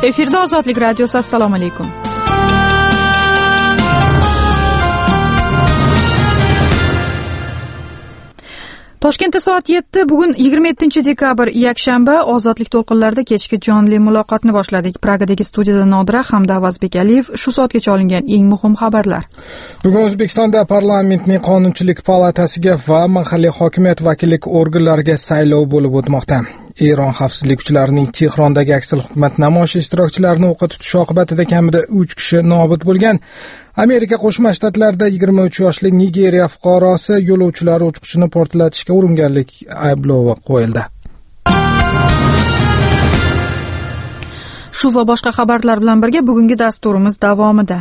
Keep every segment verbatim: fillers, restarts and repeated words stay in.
Efirda Ozodlik radiosi. Assalomu alaykum. Toshkentda soat yetti, bugun yigirma yettinchi dekabr, yakshanba. Ozodlik to'lqinlarida kechki jonli muloqotni boshladik. Pragadagi studiyada Nodira hamda Avazbek Aliyev. Shu soatgacha olingan eng muhim xabarlar. Bugun O'zbekistonda parlamentning qonunchilik palatasiga va mahalliy hokimiyat vakillik organlariga saylov bo'lib o'tmoqda. Eron xavfsizlik kuchlarining Tehrondagi aksil hukumat namoyishi ishtirokchilarini o'qqa tutishi oqibatida kamida uch kishi nobud bo'lgan. Amerika Qo'shma Shtatlarida yigirma uch yoshli Nigeriya fuqarosi yo'lovchilar uchqishini portlatishga uringanlik ayblovi qo'yildi. Shu va boshqa xabarlar bilan birga bugungi dasturimiz davomida.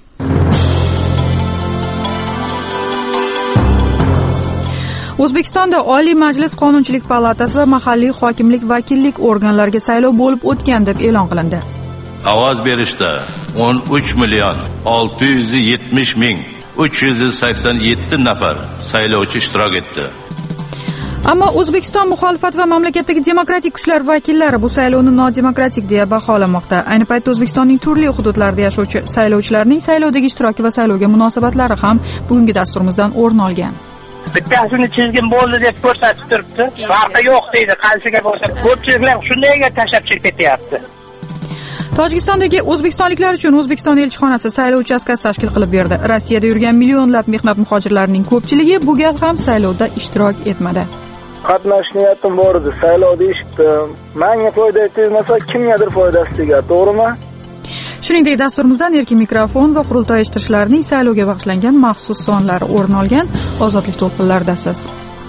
O'zbekistonda Oliy Majlis Qonunchilik palatasi va mahalliy hokimlik vakillik organlariga saylov bo'lib o'tgan deb e'lon qilindi. Ovoz berishda o'n uch million olti yuz yetmish ming uch yuz sakson yetti nafar saylovchi ishtirok etdi. Ammo O'zbekiston muxolifat va mamlakatdagi demokratik kuchlar vakillari bu saylovni nodemokratik deya baholamoqda. Ayni paytda O'zbekistonning turli hududlarida yashovchi saylovchilarning saylovdagi ishtiroki va saylovga munosabatlari ham bugungi dasturimizdan o'rin olgan. Bittasini chizgin bo'ldi deb ko'rsatib turibdi. Farqi yo'q deydi, qaysiga bo'lsa. Ko'pchiliklar shundayga tashab ketyapti. Tojikistondagi o'zbekistonliklar uchun O'zbekiston elchixonasi saylov uchastkasi tashkil qilib berdi. Rossiyada yurgan millionlab mehnat muhojirlarining ko'pchiligi bu gal ham saylovda ishtirok etmadi. Qatnash niyatim bor edi, saylovda eshitdim. Menga foyda tegmasa, kimgadir foydasi tegadi, to'g'rimi? Shuningdek, dasturimizdan erkin mikrofon va qurultoy eshittirishlarning saylovga bag'ishlangan maxsus sonlari o'rin olgan. Ozodlik to'lqinlaridasiz.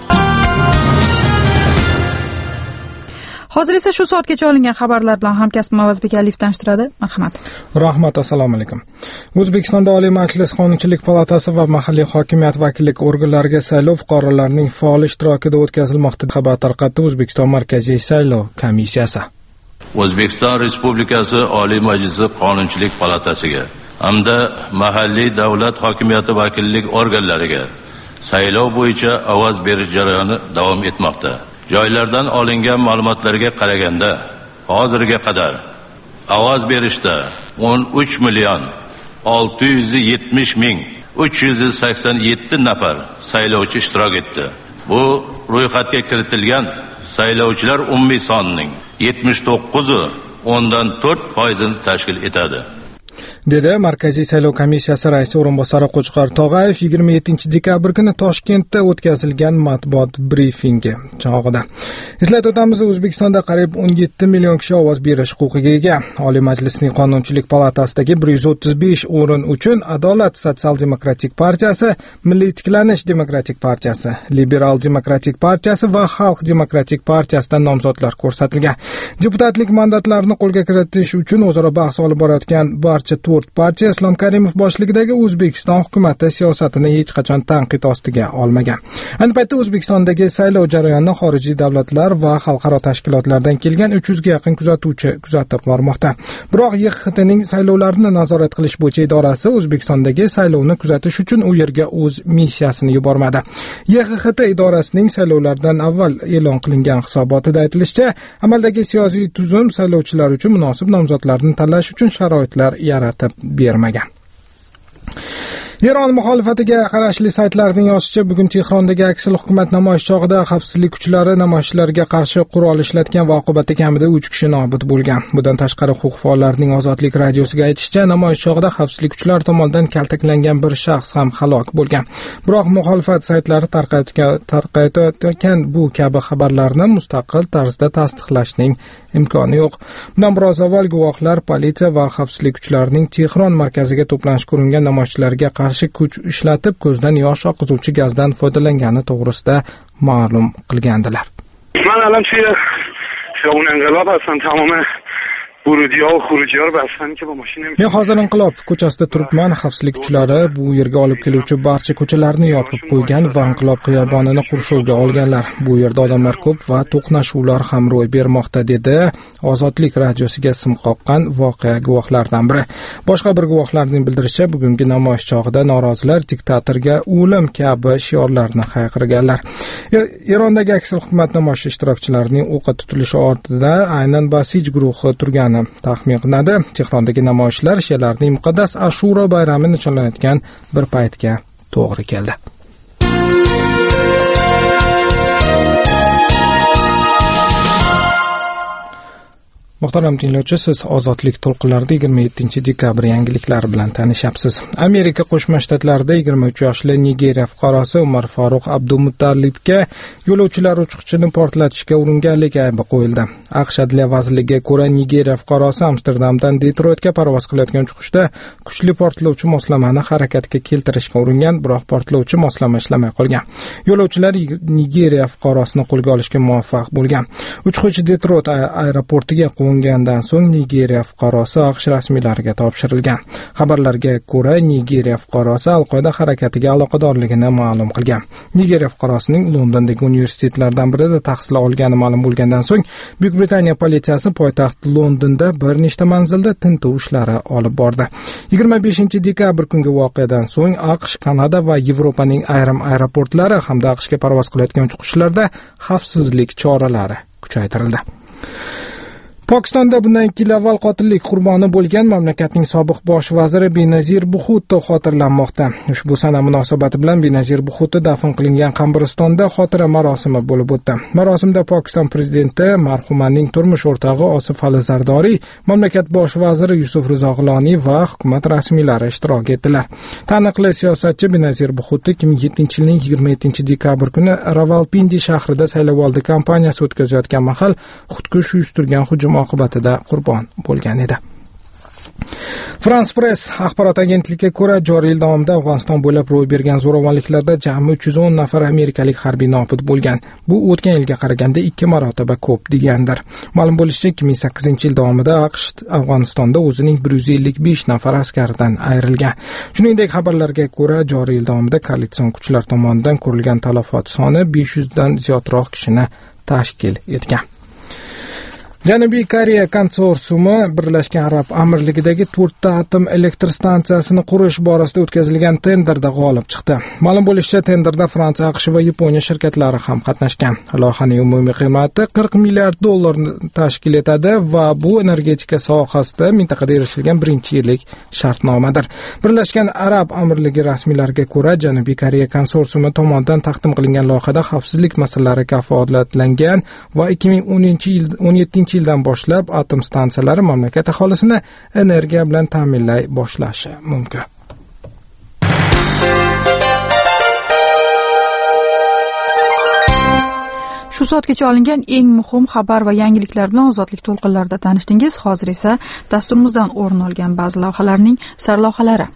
Hozir esa shu soatgacha olingan xabarlar bilan hamkasbim Avazbek Aliyev tanishtiradi. Marhamat. Rahmat, assalomu alaykum. O'zbekistonda Oliy Majlis Qonunchilik palatasi va mahalliy hokimiyat vakillik organlariga saylov fuqarolarning faol ishtirokida o'tkazilmoqda. Xabar tarqatdi O'zbekiston Markaziy saylov komissiyasi. O'zbekiston Respublikasi Oliy Majlisi Qonunchilik palatasiga hamda mahalliy davlat hokimiyati vakillik organlariga saylov bo'yicha ovoz berish jarayoni davom etmoqda. Joylardan olingan ma'lumotlarga qaraganda, hozirga qadar ovoz berishda o'n uch million olti yuz yetmish ming uch yuz sakson yetti nafar saylovchi ishtirok etdi. Bu ro'yxatga kiritilgan saylovchilar umumiy sonining yetmish to'qqiz o'ndan to'rt foizini tashkil etadi, dedi Markaziy saylov komissiyasi raisi o'rinbosari Qo'chqor Tog'ayev yigirma yettinchi dekabr kuni Toshkentda o'tkazilgan matbuot brifingi chog'ida. Eslatib o'tamiz, O'zbekistonda qariyb o'n yetti million kishi ovoz berish huquqiga ega. Oliy Majlisning Qonunchilik palatasidagi bir yuz o'ttiz besh o'rin uchun Adolat sotsial-demokratik partiyasi, Milliy tiklanish demokratik partiyasi, Liberal demokratik partiyasi va Xalq demokratik partiyasidan nomzodlar ko'rsatilgan. Deputatlik mandatlarini qo'lga kiritish uchun o'zaro bahs olib borayotgan barcha to'rt partiya Islom Karimov boshchiligidagi O'zbekiston hukumati siyosatini hech qachon tanqid ostiga olmagan. Ayni paytda O'zbekistondagi saylov jarayonini xorijiy davlatlar va xalqaro tashkilotlardan kelgan uch yuzga yaqin kuzatuvchi kuzatib bormoqda. Biroq Y X T ning saylovlarni nazorat qilish bo'yicha idorasi O'zbekistondagi saylovni kuzatish uchun u yerga o'z missiyasini yubormadi. Y X T idorasining saylovlardan avval e'lon qilingan hisobotida aytilishicha, amaldagi siyosiy tuzum saylovchilar uchun munosib nomzodlarni tanlash uchun sharoitlar yaratib bermagan. Eron muxolifatiga qarashli saytlarning yozishicha, bugun Tehrondagi aksil hukumat namoyish chog'ida xavfsizlik kuchlari namoyishchilarga qarshi qurol ishlatgan va oqibatda kamida uch kishi nobud bo'lgan. Bundan tashqari, huquq faollarining Ozodlik radiosiga aytishicha, namoyish chog'ida xavfsizlik kuchlari tomonidan kaltaklangan bir shaxs ham halok bo'lgan. Biroq muxolifat saytlari tarqatayotgan bu kabi xabarlarni mustaqil tarzda tasdiqlashning imkoni yo'q. Bundan biroz avval guvohlar politsiya va xavfsizlik kuchlarining Tehron markaziga to'planishga uringan namoyishchilarga qarshi kuch ishlatib, ko'zdan yosh oqizuvchi gazdan foydalangani to'g'risida ma'lum qilgandilar. Men alam shu xiyobon inqilob hastم tamom ورودی‌ها و خروجی‌ها رو بستن که با ماشین نمی‌شه. Men hozir inqilob ko'chasida turibman. Xavfsizlik kuchlari bu yerga olib keluvchi barcha ko'chalarni yopib qo'ygan va inqilob xiyobonini qurshovga olganlar. Bu yerda odamlar ko'p va to'qnashuvlar ham ro'y bermoqda, dedi Ozodlik radiosiga sim qoqqan voqea guvohlaridan biri. Boshqa bir guvohlarning bildirishicha, bugungi namoyish chog'ida norozilar diktatorga o'lim kabi shiorlarni hayqirganlar. Erondagi aksil hukumat namoyishi ishtirokchilarining o'qqa tutilishi ortida aynan Basij guruhi turgan bo'lgani taxmin qilinadi. Tehrondagi namoyishlar shialarning muqaddas Ashura bayrami nishonlanayotgan bir paytga to'g'ri keldi. Muhtaram tinglovchi, siz ozodlik to'lqinlarida yigirma yettinchi dekabr yangiliklari bilan tanishyapsiz. Amerika Qo'shma Shtatlarida yigirma uch yoshli Nigeriya fuqarosi Umar Faruq Abdumutallibga yo'lovchilar uchqishini portlatishga uringanligi aybi qo'yildi. AQSh Adliya vazirligiga ko'ra, Nigeriya fuqarosi Amsterdamdan Detroitga parvoz qilayotgan uchqishda kuchli portlovchi moslamani harakatga keltirishga uringan, biroq portlovchi moslama ishlamay qolgan. Yo'lovchilar Nigeriya fuqarosini qo'lga olishga muvaffaq bo'lgan. Uchquvchi Detroit aeroportiga qo'ngandan so'ng Nigeriya fuqarosi AQSh rasmiylariga topshirilgan. Xabarlarga ko'ra, Nigeriya fuqarosi Al-Qoida harakatiga aloqadorligini ma'lum qilgan. Nigeriya fuqarosining Londondagi universitetlardan birida tahsil olgani ma'lum bo'lgandan so'ng, Buyuk Britaniya politsiyasi poytaxt Londonda bir nechta manzilda tintuv ishlari olib bordi. yigirma beshinchi dekabr kungi voqeadan so'ng AQSh, Kanada va Yevropaning ayrim aeroportlari hamda AQShga parvoz qilayotgan uchqishlarda xavfsizlik choralari kuchaytirildi. Pokistonda bundan ikki yil avval qotillik qurboni bo'lgan mamlakatning sobiq bosh vaziri Benazir Bhutto xotirlanmoqda. Ushbu sana munosabati bilan Benazir Bhutto dafn qilingan qabristonda xotira marosimi bo'lib o'tdi. Marosimda Pokiston prezidenti marhumaning turmush o'rtog'i Osif Ali Zardoriy, mamlakat bosh vaziri Yusuf Rizo G'iloniy va hukumat rasmiylari ishtirok etdilar. Taniqli siyosatchi Benazir Bhutto ikki ming yettinchi yilning yigirma yettinchi dekabr kuni Ravalpindi shahrida saylovoldi kampaniyasi o'tkazayotgan mahal xudkush uyushtirgan hujum oqibatida qurbon bo'lgan edi. France Press axborot agentligiga ko'ra, joriy yil davomida Afg'oniston bo'ylab ro'y bergan zo'ravonliklarda jami uch yuz o'n nafar amerikalik harbiy nobud bo'lgan. Bu o'tgan yilga qaraganda ikki marotaba ko'p degandir. Ma'lum bo'lishicha, ikki ming sakkizinchi yil davomida AQSh Afg'onistonda o'zining bir yuz ellik besh nafar askaridan ayrilgan. Shuningdek, xabarlarga ko'ra, joriy yil davomida koalitsion kuchlar tomonidan ko'rilgan talafot soni besh yuz dan ziyodroq kishini tashkil etgan. Janubiy Koreya konsorsiumi Birlashgan Arab Amirligidagi to'rtta atom elektr stansiyasini qurish borasida o'tkazilgan tenderda g'olib chiqdi. Ma'lum bo'lishicha, tenderda Fransiya, AQSh va Yaponiya shirkatlari ham qatnashgan. Loyihaning umumiy qiymati qirq milliard dollarni tashkil etadi va bu energetika sohasida mintaqada erishilgan birinchi yillik shartnomadir. Birlashgan Arab Amirligi rasmiylariga ko'ra, Janubiy Koreya konsorsiumi tomonidan taqdim qilingan loyihada xavfsizlik masalalari kafolatlangan va ikki ming o'n yettinchi yildan boshlab atom stansiyalari mamlakat aholisini energiya bilan ta'minlay boshlashi mumkin. Shu soatgacha olingan eng muhim xabar va yangiliklar bilan ozodlik to'lqinlarida tanishdingiz. Hozir esa dasturimizdan o'rin olgan ba'zi lavhalarning sarlavhalari.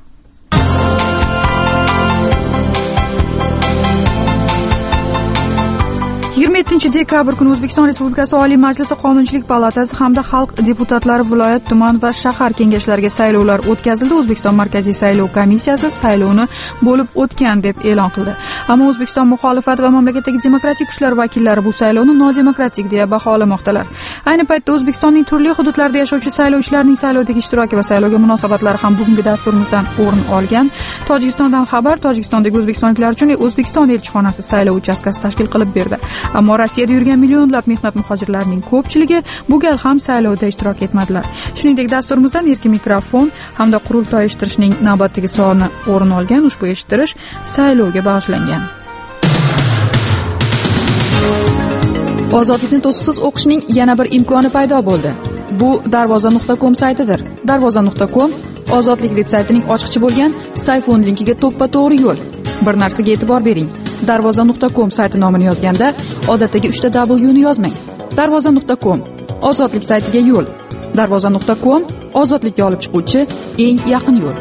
yigirma yettinchi dekabr kuni O'zbekiston Respublikasi Oliy Majlisi Qonunchilik palatasi hamda xalq deputatlari viloyat, tuman va shahar kengashlariga saylovlar o'tkazildi. O'zbekiston Markaziy saylov komissiyasi saylovni bo'lib o'tgan deb e'lon qildi. Ammo O'zbekiston muxolifat va mamlakatdagi demokratik kuchlar vakillari bu saylovni nodemokratik deya baholamoqdalar. Ayni paytda O'zbekistonning turli hududlarida yashovchi saylovchilarning saylovdagi ishtiroki va saylovga munosabatlari ham bugungi dasturimizdan o'rin olgan. Tojikistondan xabar: Tojikistondagi o'zbekistonliklar uchun O'zbekiston elchixonasi saylov uchastkasi tashkil qilib berdi. Ammo Rossiyada yurgan millionlab mehnat muhojirlarining ko'pchiligi bu gal ham saylovda ishtirok etmadilar. Shuningdek, dasturimizdan erkin mikrofon hamda qurultoy eshittirishning navbatdagi soni o'rin olgan. Ushbu eshittirish saylovga bag'ishlangan. Ozodlikni to'siqsiz o'qishning yana bir imkoni paydo bo'ldi. Bu darvoza nuqta com saytidir. darvoza nuqta com ozodlik veb-saytining ochiqchi bo'lgan sayfon linkiga to'ppa-to'g'ri yo'l. Bir narsaga e'tibor bering. darvoza nuqta com sayti nomini yozganda odatdagi uchta W ni yozmang. darvoza nuqta com ozodlik saytiga yo'l. darvoza nuqta com ozodlikka olib chiquvchi eng yaqin yo'l.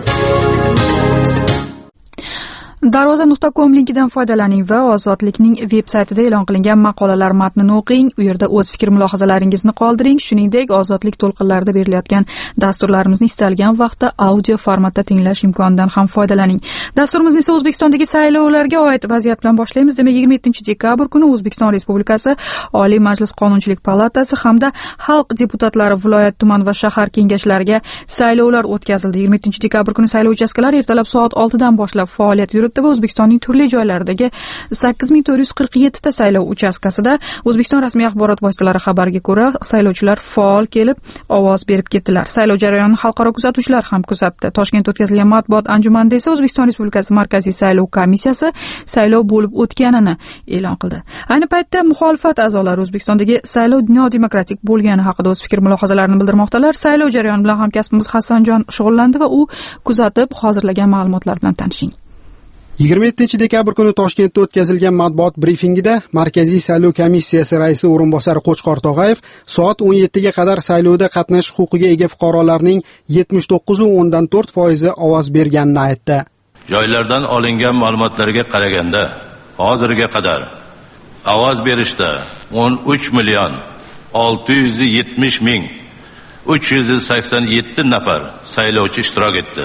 darvoza nuqta com linkidan foydalaning va ozodlikning veb-saytida e'lon qilingan maqolalar matnini o'qing. U yerda o'z fikr mulohazalaringizni qoldiring. Shuningdek, ozodlik to'lqinlarida berilayotgan dasturlarimizni istalgan vaqtda audio formatda tinglash imkonidan ham foydalaning. Dasturimizni esa O'zbekistondagi saylovlarga oid vaziyat bilan boshlaymiz. Demak, yigirma yettinchi dekabr kuni O'zbekiston Respublikasi Oliy Majlis Qonunchilik palatasi hamda xalq deputatlari viloyat, tuman va shahar kengashlariga saylovlar o'tkazildi. yigirma yettinchi dekabr kuni saylov uchastkalari ertalab soat oltidan boshlab faoliyat yuritdi. o'tdi va O'zbekistonning turli joylaridagi sakkiz ming to'rt yuz qirq yetti ta saylov uchastkasida O'zbekiston rasmiy axborot vositalari xabariga ko'ra saylovchilar faol kelib ovoz berib ketdilar. Saylov jarayonini xalqaro kuzatuvchilar ham kuzatdi. Toshkentda o'tkazilgan matbuot anjumanida esa O'zbekiston Respublikasi Markaziy saylov komissiyasi saylov bo'lib o'tganini e'lon qildi. Ayni paytda muxolifat a'zolari O'zbekistondagi saylov nodemokratik bo'lgani haqida o'z fikr mulohazalarini bildirmoqdalar. Saylov jarayoni bilan hamkasbimiz Hasanjon shug'ullandi va u kuzatib hozirlagan ma'lumotlar bilan tanishing. yigirma yettinchi dekabr kuni Toshkentda o'tkazilgan matbuot brifingida Markaziy saylov komissiyasi raisi o'rinbosari Qo'chqor Tog'ayev soat o'n yettiga qadar saylovda qatnashish huquqiga ega fuqarolarning yetmish to'qqiz nuqta o'ndan to'rt foizi ovoz berganini aytdi. Joylardan olingan ma'lumotlarga qaraganda, hozirga qadar ovoz berishda o'n uch million olti yuz yetmish ming uch yuz sakson yetti nafar saylovchi ishtirok etdi.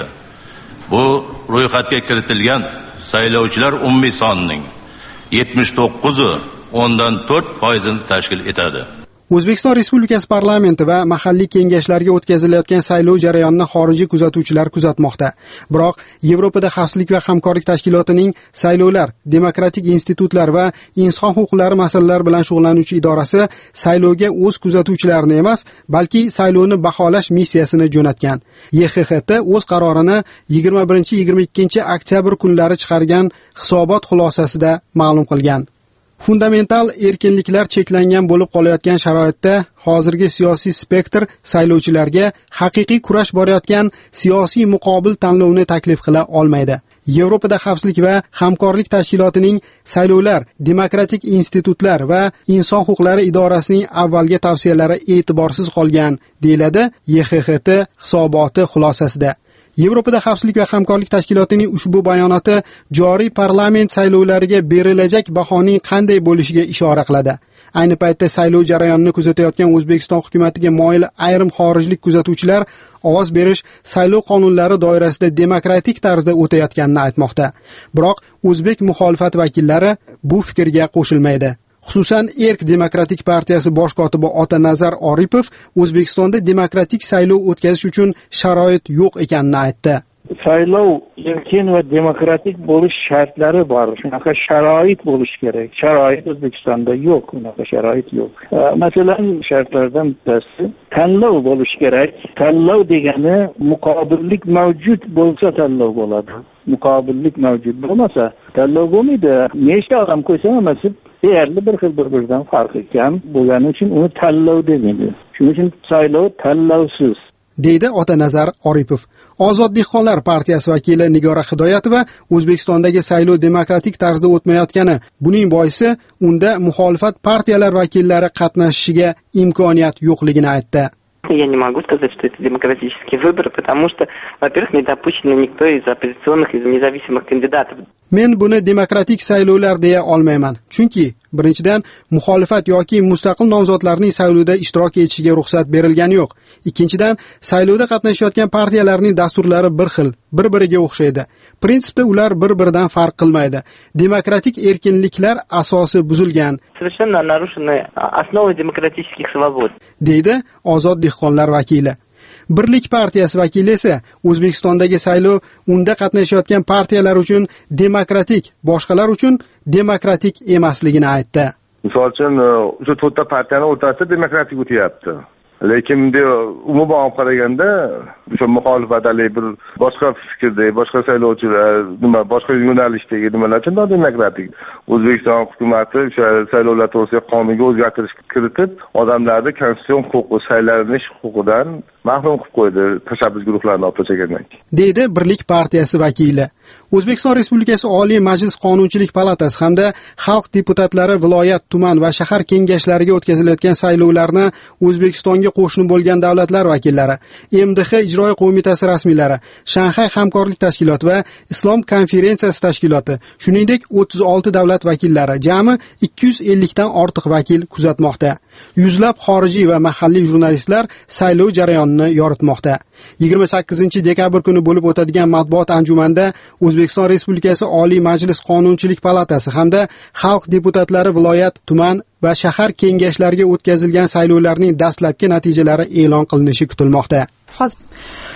Bu ro'yxatga kiritilgan saylovchilar umumiy sonining yetmish to'qqiz nuqta o'ndan to'rt foizini tashkil etadi. O'zbekiston Respublikasi parlamenti va mahalliy kengashlarga o'tkazilayotgan saylov jarayonini xorijiy kuzatuvchilar kuzatmoqda. Biroq Yevropada xavfsizlik va hamkorlik tashkilotining saylovlar, demokratik institutlar va inson huquqlari masalalari bilan shug'ullanuvchi idorasi saylovga o'z kuzatuvchilarini emas, balki saylovni baholash missiyasini jo'natgan. Y X X T o'z qarorini yigirma birinchi yigirma ikkinchi oktyabr kunlari chiqargan hisobot xulosasida ma'lum qilgan. Fundamental erkinliklar cheklangan bo'lib qolayotgan sharoitda hozirgi siyosiy spektr saylovchilarga haqiqiy kurash borayotgan siyosiy muqobil tanlovni taklif qila olmaydi. Yevropada xavfsizlik va hamkorlik tashkilotining saylovlar, demokratik institutlar va inson huquqlari idorasining avvalgi tavsiyalari e'tiborsiz qolgan, deyiladi Y X X T hisoboti xulosasida. Yevropada xavfsizlik va hamkorlik tashkilotining ushbu bayonoti joriy parlament saylovlariga berilajak bahoning qanday bo'lishiga ishora qiladi. Ayni paytda saylov jarayonini kuzatayotgan O'zbekiston hukumatiga moyil ayrim xorijlik kuzatuvchilar ovoz berish saylov qonunlari doirasida demokratik tarzda o'tayotganini aytmoqda. Biroq o'zbek muxolifat vakillari bu fikrga qo'shilmaydi. Xususan, Erk Demokratik partiyasi bosh kotibi Otanazar Oripov O'zbekistonda demokratik saylov o'tkazish uchun sharoit yo'q ekanini aytdi. Saylov erkin va demokratik bo'lish shartlari bor. Shunaqa sharoit bo'lish kerak. Sharoit O'zbekistonda yo'q, unaqa sharoit yo'q. Masalan, shartlardan bittasi tanlov bo'lish kerak. Tanlov degani muqobillik mavjud bo'lsa tanlov bo'ladi. Muqobillik mavjud bo'lmasa tanlov bo'lmaydi. Nechta odam qo'ysa hammasi deyarli bir xil bir-biridan farqi kam bo'lgani uchun uni tanlov demaydi. Shuning uchun saylov tanlovsiz, deydi Otanazar Oripov. Ozod dehqonlar partiyasi vakili Nigora Hidoyatova O'zbekistondagi saylov demokratik tarzda o'tmayotgani, buning boisi unda muxolifat partiyalar vakillari qatnashishiga imkoniyat yo'qligini aytdi. Я не могу сказать, что это демократический выбор, потому что, во-первых, не допущен никто из оппозиционных, из независимых кандидатов. Men buni demokratik saylovlar deya olmayman. Chunki birinchidan muxolifat yoki mustaqil nomzodlarning saylovda ishtirok etishiga ruxsat berilgani yo'q. Ikkinchidan saylovda qatnashayotgan partiyalarning dasturlari bir xil, bir-biriga o'xshaydi. Prinsipda ular bir-biridan farq qilmaydi. Demokratik erkinliklar asosi buzilgan. Совершенно нарушены основы демократических свобод. deydi Ozod dehqonlar vakili. Birlik partiyasi vakili esa O'zbekistondagi saylov unda qatnashayotgan partiyalar uchun demokratik, boshqalar uchun demokratik emasligini aytdi. Misol uchun, o'sha to'rtta partiyaning o'rtasida demokratik o'tyapti. Lekin bunday umuman olib qaraganda, o'sha muxolifatali bir boshqa fikrdagi, boshqa saylovchilar, nima, boshqa yo'nalishdagi nimalar uchun demokratik. O'zbekiston hukumati o'sha saylovlar to'g'risida qonunga o'zgartirish kiritib, odamlarni konstitutsion huquqi, saylanish huquqidan mahrum qilib qo'ydi, tashabbus guruhlarini olib tashlagandan keyin, deydi Birlik partiyasi vakili. O'zbekiston Respublikasi Oliy Majlis Qonunchilik palatasi hamda xalq deputatlari viloyat, tuman va shahar kengashlariga o'tkazilayotgan saylovlarni O'zbekistonga qo'shni bo'lgan davlatlar vakillari, M D H ijroiya qo'mitasi rasmiylari, Shanxay hamkorlik tashkiloti va Islom konferensiyasi tashkiloti, shuningdek o'ttiz olti davlat vakillari, jami ikki yuz ellik dan ortiq vakil kuzatmoqda. Yuzlab xorijiy va mahalliy jurnalistlar saylov jarayonini yoritmoqda. yigirma sakkizinchi dekabr kuni bo'lib o'tadigan matbuot anjumanida O'zbekiston Respublikasi Oliy Majlis Qonunchilik palatasi hamda xalq deputatlari viloyat, tuman va shahar kengashlariga o'tkazilgan saylovlarning dastlabki natijalari e'lon qilinishi kutilmoqda.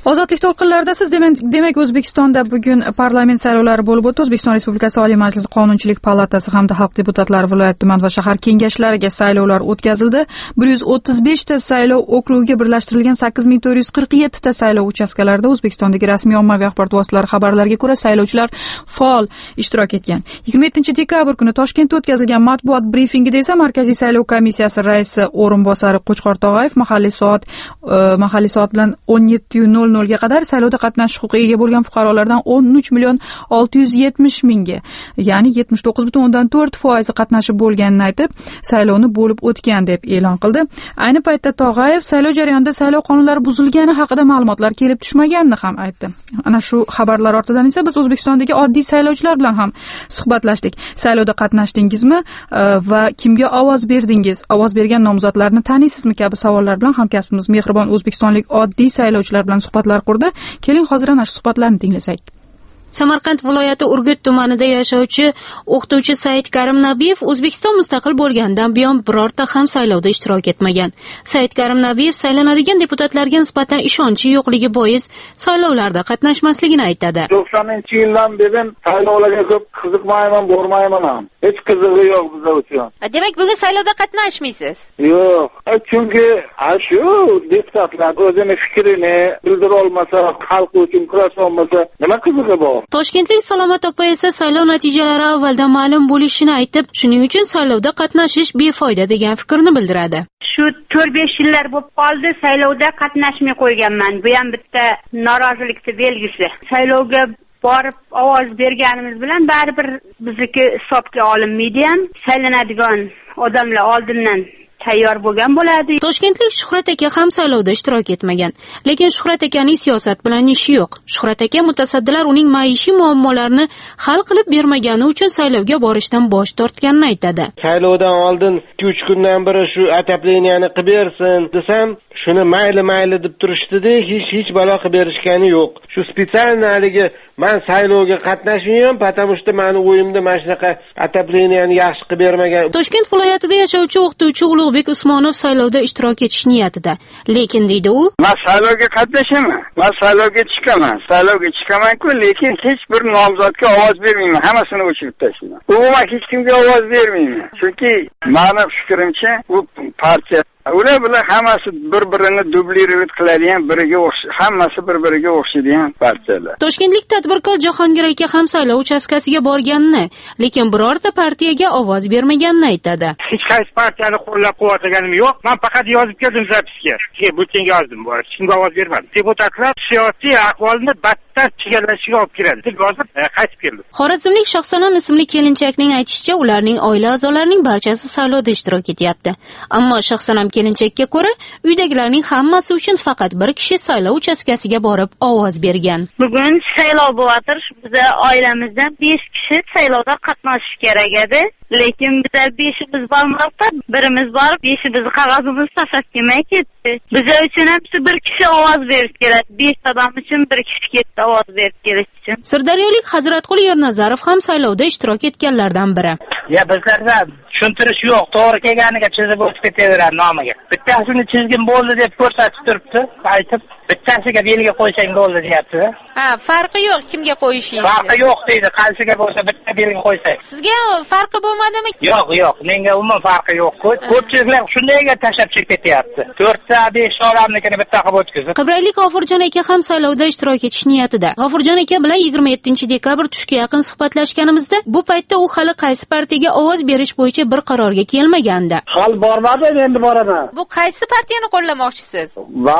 Ozodlik to'lqinlaridasiz. Demak, O'zbekistonda bugun parlament saylovlari bo'lib o'tdi. O'zbekiston Respublikasi Oliy Majlisi Qonunchilik palatasi hamda xalq deputatlari, viloyat, tuman va shahar kengashlariga saylovlar o'tkazildi. bir yuz o'ttiz besh ta saylov okrugiga birlashtirilgan sakkiz ming to'rt yuz qirq yetti ta saylov uchastkalarida O'zbekistondagi rasmiy ommaviy axborot vositalari xabarlariga ko'ra saylovchilar faol ishtirok etgan. yigirma yettinchi dekabr kuni Toshkentda o'tkazilgan matbuot brifingida esa Markaziy saylov komissiyasi raisi o'rinbosari Qo'chqor Tog'ayev mahalliy soat mahalliy soat bilan o'n yetti nol nol ga qadar saylovda qatnashish huquqiga ega bo'lgan fuqarolardan o'n uch million olti yuz yetmish mingga, ya'ni yetmish to'qqiz butun o'ndan to'rt foizi qatnashib bo'lganini aytib, saylovni bo'lib o'tgan deb e'lon qildi. Ayni paytda Tog'ayev saylov jarayonida saylov qonunlari buzilgani haqida ma'lumotlar kelib tushmaganini ham aytdi. Ana shu xabarlar ortidan esa biz O'zbekistondagi oddiy saylovchilar bilan ham suhbatlashdik. Saylovda qatnashdingizmi va kimga ovoz berdingiz? Ovoz bergan nomzodlarni taniysizmi kabi savollar bilan hamkasbimiz Mehribon o'zbekistonlik oddiy saylovchilar bilan suhbatlar qurdi. Keling hozir ana shu suhbatlarni tinglasak. Samarqand viloyati Urgut tumanida yashovchi o'qituvchi Said Karim Nabiyev O'zbekiston mustaqil bo'lganidan buyon birorta ham saylovda ishtirok etmagan. Said Karim Nabiyev saylanadigan deputatlarga nisbatan ishonchi yo'qligi bois saylovlarda qatnashmasligini aytadi. to'qsoninchi yildan beri saylovlarga ko'p qiziqmayman, bormayman ham. Hech qizig'i yo'q bizlar uchun. Demak, bugun saylovda qatnashmaysiz? Yo'q. Chunki shu deputatlar o'zini fikrini bildira olmasa, xalq uchun kurasha olmasa, nima qizig'i bor? Toshkentlik Salomat opa esa saylov natijalari avvaldan ma'lum bo'lishini aytib, shuning uchun saylovda qatnashish befoyda degan fikrni bildiradi. Shu to'rt besh yillar bo'lib qoldi, saylovda qatnashmay qo'yganman. Bu ham bitta norozilikning belgisi. Saylovga borib ovoz berganimiz bilan baribir bizniki hisobga olinmaydi ham. Saylanadigan odamlar oldindan tayyor bo'lgan bo'ladi. Toshkentlik Shuhrat aka ham saylovda ishtirok etmagan, lekin Shuhrat akaning siyosat bilan ishi yo'q. Shuhrat aka mutasaddilar uning maishiy muammolarini hal qilib bermagani uchun saylovga borishdan bosh tortganini aytadi. Saylovdan oldin ikki uch kundan beri shu atapleniyani qilib bersin desam, shuni mayli mayli deb turishdi-da, hech hech balo qilib berishgani yo'q. Shu spesialni haligi men saylovga qatnashmayman, потому что meni o'yimda mana shunaqa atapleniyani yaxshi qilib bermagan. Toshkent viloyatida yashovchi o'qituvchi Ulug'bek Usmonov saylovda ishtirok etish niyatida, lekin deydi u, men saylovga qatnashaman, men saylovga chiqaman, saylovga chiqaman-ku, lekin hech bir nomzodga ovoz bermayman, hammasini o'chirib tashlayman. Umuman hech kimga ovoz bermayman. Chunki meni fikrimcha, bu partiya ular bilan hammasi bir-birini dublировать qiladigan, biriga o'xshash, hammasi bir-biriga o'xshaydigan partiyalar. Toshkentlik tadbirkor Jahongir aka ham saylov uchastkasiga borganini, lekin birorta partiyaga ovoz bermaganini aytadi. Hech qaysi partiyani qo'llab-quvvatlaganim yo'q. Men faqat yozib keldim zapisga. Ke bultenga yozdim, bor. Hech kimga ovoz bermadim. Deputatlar siyosiy ahvolni battar chigallashiga olib keladi deb yozib qaytib keldim. Xorazmlik Shohsanam ismli kelinchakning aytishicha, ularning oila a'zolarining barchasi saylovda ishtirok etyapti. Ammo Shohsanam kelinchakka ko'ra, uydagilarning hammasi uchun faqat bir kishi saylov uchastkasiga borib ovoz bergan. Bugun saylov bo'latir. Biz oilamizdan besh kishi saylovda qatnashish kerak edi. Lekin biz beshimiz bormoqda, birimiz borib, beshimiz qog'ozimizni tashlab kelmay ketdi. Biz uchun ham bir kishi ovoz berish kerak. besh odam uchun bir kishi ketdi ovoz berib kelish uchun. Sirdaryolik Hazratqul Ernazarov ham saylovda ishtirok etganlardan biri. Ya bizlarda tushuntirish yo'q, to'g'ri kelganiga chizib o'tib ketaveradi nomiga. Bittasini chizgin bo'ldi deb ko'rsatib turibdi, aytib bittasiga belgi qo'ysang bo'ldi deyapti. Ha, farqi yo'q kimga qo'yishingiz. Farqi yo'q deydi, qaysiga bo'lsa bitta belgi qo'ysang. Sizga farqi bo'lmadimi? Yo'q, yo'q, menga umuman farqi yo'q. Ko'pchiliklar shundayga tashlab chiqib ketyapti. to'rtta besh odamnikini bitta qilib o'tkazib. Qibraylik G'ofurjon aka ham saylovda ishtirok etish niyatida. G'ofurjon aka bilan yigirma yettinchi dekabr tushga yaqin suhbatlashganimizda, bu paytda u hali qaysi partiyaga ovoz berish bo'yicha bir qarorga kelmagandi. Hal bormadim, endi boraman. Bu qaysi partiyani qo'llamoqchisiz? Va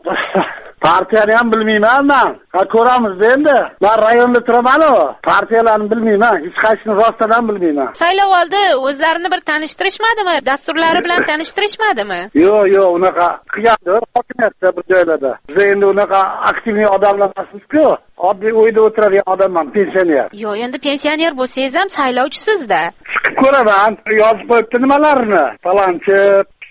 partiyani ham bilmayman men. Ha, ko'ramiz endi. Men rayonda turaman-ku. Partiyalarni bilmayman, hech qaysini rostdan ham bilmayman. Saylov oldi o'zlarini bir tanishtirishmadimi? Dasturlari bilan tanishtirishmadimi? Yo'q, yo'q, unaqa qilgandi hokimiyatda bir joylarda. Biz endi unaqa aktiv odamlar emasmiz-ku. Oddiy uyda o'tiradigan odamman, pensioner. Yo'q, endi pensioner bo'lsangiz ham saylovchisizda. Chiqib ko'raman, yozib qo'yibdi nimalarni. Falonchi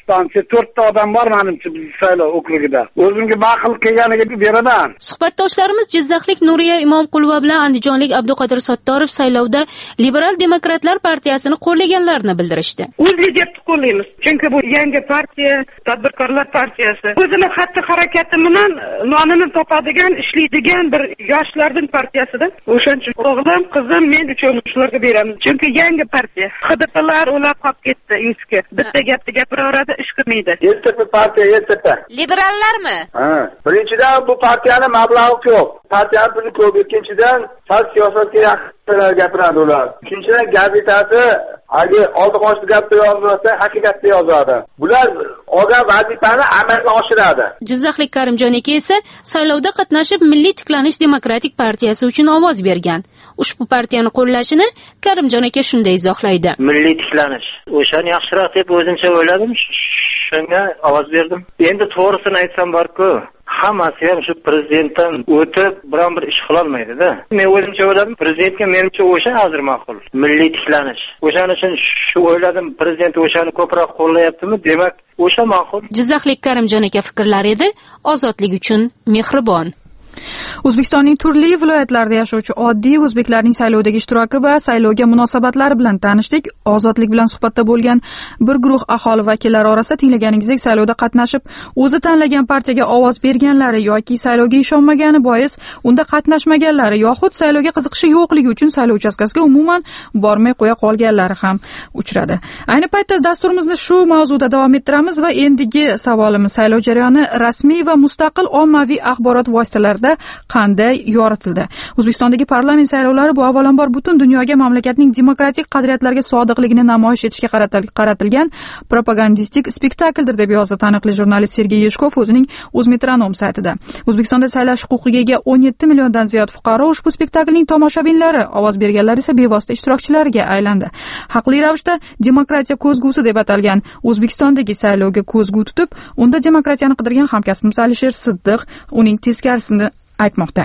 stansiya to'rtta odam bor menimcha biz saylov okrugida. O'zimga ma'qul kelganiga beraman. Suhbatdoshlarimiz Jizzaxlik Nuriya Imomqulova bilan andijonlik Abduqodir Sattorov saylovda Liberal demokratlar partiyasini qo'llaganlarini bildirishdi. O'zli deb qo'llaymiz. Chunki bu yangi partiya, tadbirkorlar partiyasi. O'zini xatti harakati bilan nonini topadigan, ishlaydigan bir yoshlarning partiyasida. O'shaning uchun o'g'lim, qizim, men uchun shularga beramiz. Chunki yangi partiya. H D P'lar ular qolib ketdi eski. Bitta gapni gapiraveradi, ish qilmaydi. Yettipi partiya, yettipi. Liberallarmi? Ha. Birinchidan bu partiyani mablag'i ko'p. Partiya puli ko'p. Ikkinchidan sal siyosatga yaqin gapiradi ular. Uchinchidan gazetasi agar oldi qo'shni gapni yozmasa, haqiqatni yozadi. Bular olgan vazifani amalga oshiradi. Jizzaxlik Karimjon aka esa saylovda qatnashib Milliy tiklanish demokratik partiyasi uchun ovoz bergan. Ushbu partiyani qo'llashini Karimjon aka shunday izohlaydi. Milliy tiklanish. O'shani yaxshiroq deb o'zimcha o'yladim, shunga ovoz berdim. Endi to'g'risini aytsam bor-ku, hammasi ham shu prezidentdan o'tib biron bir ish qila olmaydi-da. Men o'zimcha o'yladim, prezidentga menimcha o'sha hozir ma'qul. Milliy tiklanish. O'shaning uchun shu o'yladim, prezident o'shani ko'proq qo'llayaptimi? Demak, o'sha ma'qul. Jizzaxlik Karimjon aka fikrlari edi, ozodlik uchun mehribon. O'zbekistonning turli viloyatlarida yashovchi oddiy o'zbeklarning saylovdagi ishtiroki va saylovga munosabatlari bilan tanishdik. Ozodlik bilan suhbatda bo'lgan bir guruh aholi vakillari orasida tinglaganingizdek saylovda qatnashib, o'zi tanlagan partiyaga ovoz berganlari yoki saylovga ishonmagani bois unda qatnashmaganlari yoxud saylovga qiziqishi yo'qligi uchun saylov uchastkasiga umuman bormay qo'ya qolganlari ham uchradi. Ayni paytda dasturimizni shu mavzuda davom ettiramiz va endigi savolimiz saylov jarayoni rasmiy va mustaqil ommaviy axborot vositalarida qanday yoritildi? O'zbekistondagi parlament saylovlari bu avvalambor butun dunyoga mamlakatning demokratik qadriyatlarga sodiqligini namoyish etishga qaratilgan propagandistik spektakldir deb yozdi taniqli jurnalist Sergey Yeshkov o'zining O'zmetronom saytida. O'zbekistonda saylash huquqiga ega o'n yetti milliondan ziyod fuqaro ushbu spektaklning tomoshabinlari, ovoz berganlar esa bevosita ishtirokchilariga aylandi. Haqli ravishda demokratiya ko'zgusi deb atalgan O'zbekistondagi saylovga ko'zgu tutib, unda demokratiyani qidirgan hamkasbimiz Alisher Siddiq uning teskarisini aytmoqda.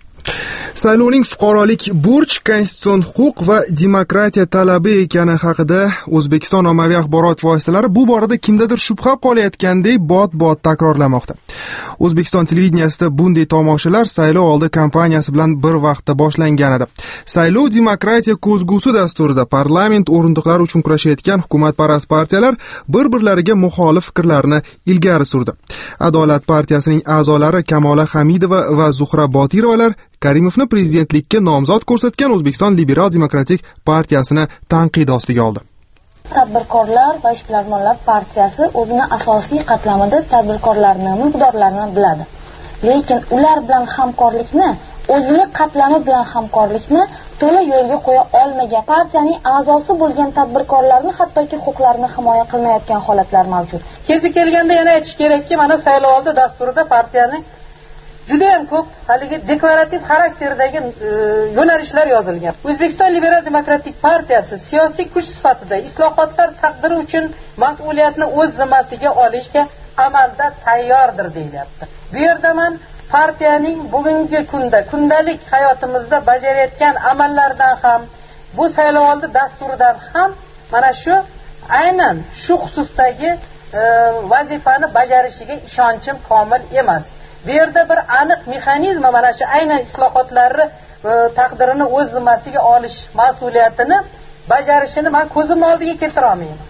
Saylovning fuqarolik burch, konstitutsion huquq va demokratiya talabi ekani haqida O'zbekiston ommaviy axborot vositalari bu borada kimdadir shubha qolayotgandek bot-bot takrorlamoqda. O'zbekiston televideniyasida bunday tomoshalar saylov oldi kampaniyasi bilan bir vaqtda boshlangan edi. Saylov demokratiya ko'zgusi dasturida parlament o'rindiqlari uchun kurashayotgan hukumatparast partiyalar bir-birlariga muxolif fikrlarini ilgari surdi. Adolat partiyasining a'zolari Kamola Hamidova va Zuhra Botirovalar Karimovni prezidentlikka nomzod ko'rsatgan O'zbekiston Liberal demokratik partiyasini tanqid ostiga oldi. Tadbirkorlar va ishbilarmonlar partiyasi o'zini asosiy qatlamida tadbirkorlarni, mulkdorlarni biladi. Lekin ular bilan hamkorlikni, o'zini qatlami bilan hamkorlikni to'la yo'lga qo'ya olmagan partiyaning a'zosi bo'lgan tadbirkorlarni hattoki huquqlarini himoya qilmayotgan holatlar mavjud. Kezi kelganda yana aytish kerakki, mana saylovoldi dasturida partiyaning juda ham ko'p haligi deklarativ xarakterdagi e, yo'nalishlar yozilgan. O'zbekiston Liberal demokratik partiyasi siyosiy kuch sifatida islohotlar taqdiri uchun mas'uliyatni o'z zimmasiga olishga amalda tayyordir deyilyapti. Bu yerda men partiyaning bugungi kunda, kundalik hayotimizda bajarayotgan amallardan ham, bu saylovoldi dasturidan ham mana shu aynan shu xususdagi e, vazifani bajarishiga ishonchim komil emas. Bu yerda bir aniq mexanizm mana shu aynan islohotlarni e, taqdirini o'z zimmasiga olish mas'uliyatini bajarishini men ko'zim oldiga keltira olmayman.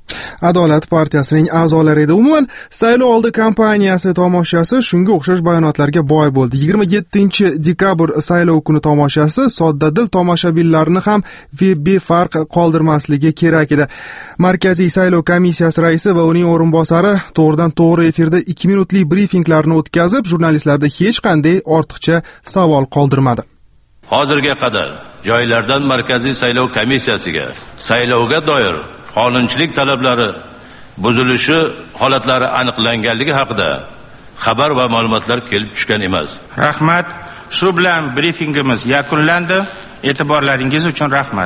Adolat partiyasining a'zolari edi. Umuman saylov oldi kampaniyasi tomoshasi shunga o'xshash bayonotlarga boy bo'ldi. yigirma yettinchi dekabr saylov kuni tomoshasi soddadil tomoshabinlarni ham befarq qoldirmasligi kerak edi. Markaziy saylov komissiyasi raisi va uning o'rinbosari to'g'ridan to'g'ri efirda ikki minutlik brifinglarni o'tkazib, jurnalistlarda hech qanday ortiqcha savol qoldirmadi. Hozirga qadar joylardan Markaziy saylov komissiyasiga saylovga doir qonunchilik talablari buzilishi holatlari aniqlanganligi haqida xabar va ma'lumotlar kelib tushgan emas. Rahmat. Shu bilan brifingimiz yakunlandi. E'tiborlaringiz uchun rahmat.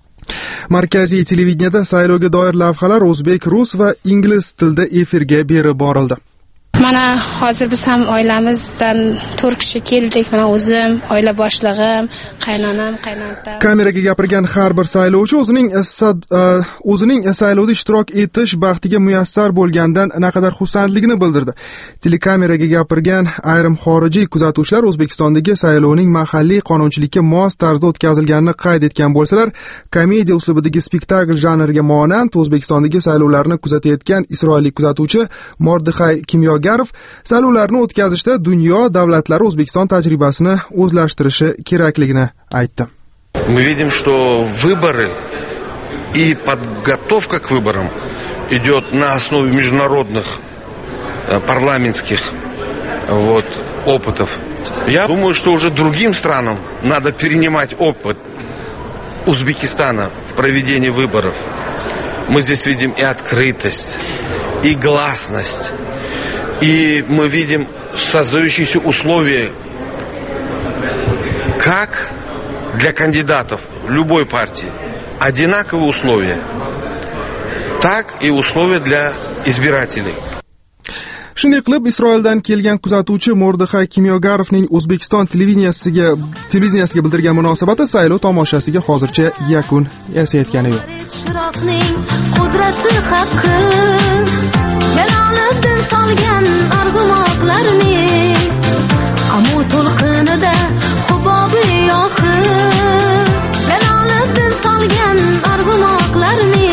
Markaziy televideniyada saylovga doir lavhalar o'zbek, rus va ingliz tilida efirga berib borildi. Mana hozir biz ham oilamizdan to'rt kishi keldik. Mana o'zim, oila boshlig'im, qaynonam, qaynotam. Kameraga gapirgan har bir saylovchi o'zining o'zining saylovda ishtirok etish baxtiga muyassar bo'lgandan naqadar xursandligini bildirdi. Telekameraga gapirgan ayrim xorijiy kuzatuvchilar O'zbekistondagi saylovning mahalliy qonunchilikka mos tarzda o'tkazilganini qayd etgan bo'lsalar, komediya uslubidagi spektakl janriga monand O'zbekistondagi saylovlarni kuzatayotgan isroillik kuzatuvchi Mordixay Kimyogarov saylovlarni o'tkazishda dunyo davlatlari O'zbekiston tajribasini o'zlashtirishi kerakligini aytdi. Мы видим, что выборы и подготовка к выборам идет на основе международных парламентских вот, опытов. Я думаю, что уже другим странам надо перенимать опыт Узбекистана в проведении выборов. Мы здесь видим и открытость, и гласность, и мы видим создающиеся условия, как для кандидатов любой партии одинаковые условия, так и условия для избирателей. Shunday qilib, Isroildan kelgan kuzatuvchi Mordixay Kimyogarovning O'zbekiston televideniyasiga televideniyasiga bildirgan munosabati saylov tomoshasiga hozircha yakun yasayotgani yo'q. Shiroqning qudrati haqqi Jaloliddin solgan arg'umoqlarni amu to'lqinida hubobi yoqi Jaloliddin solgan arg'umoqlarni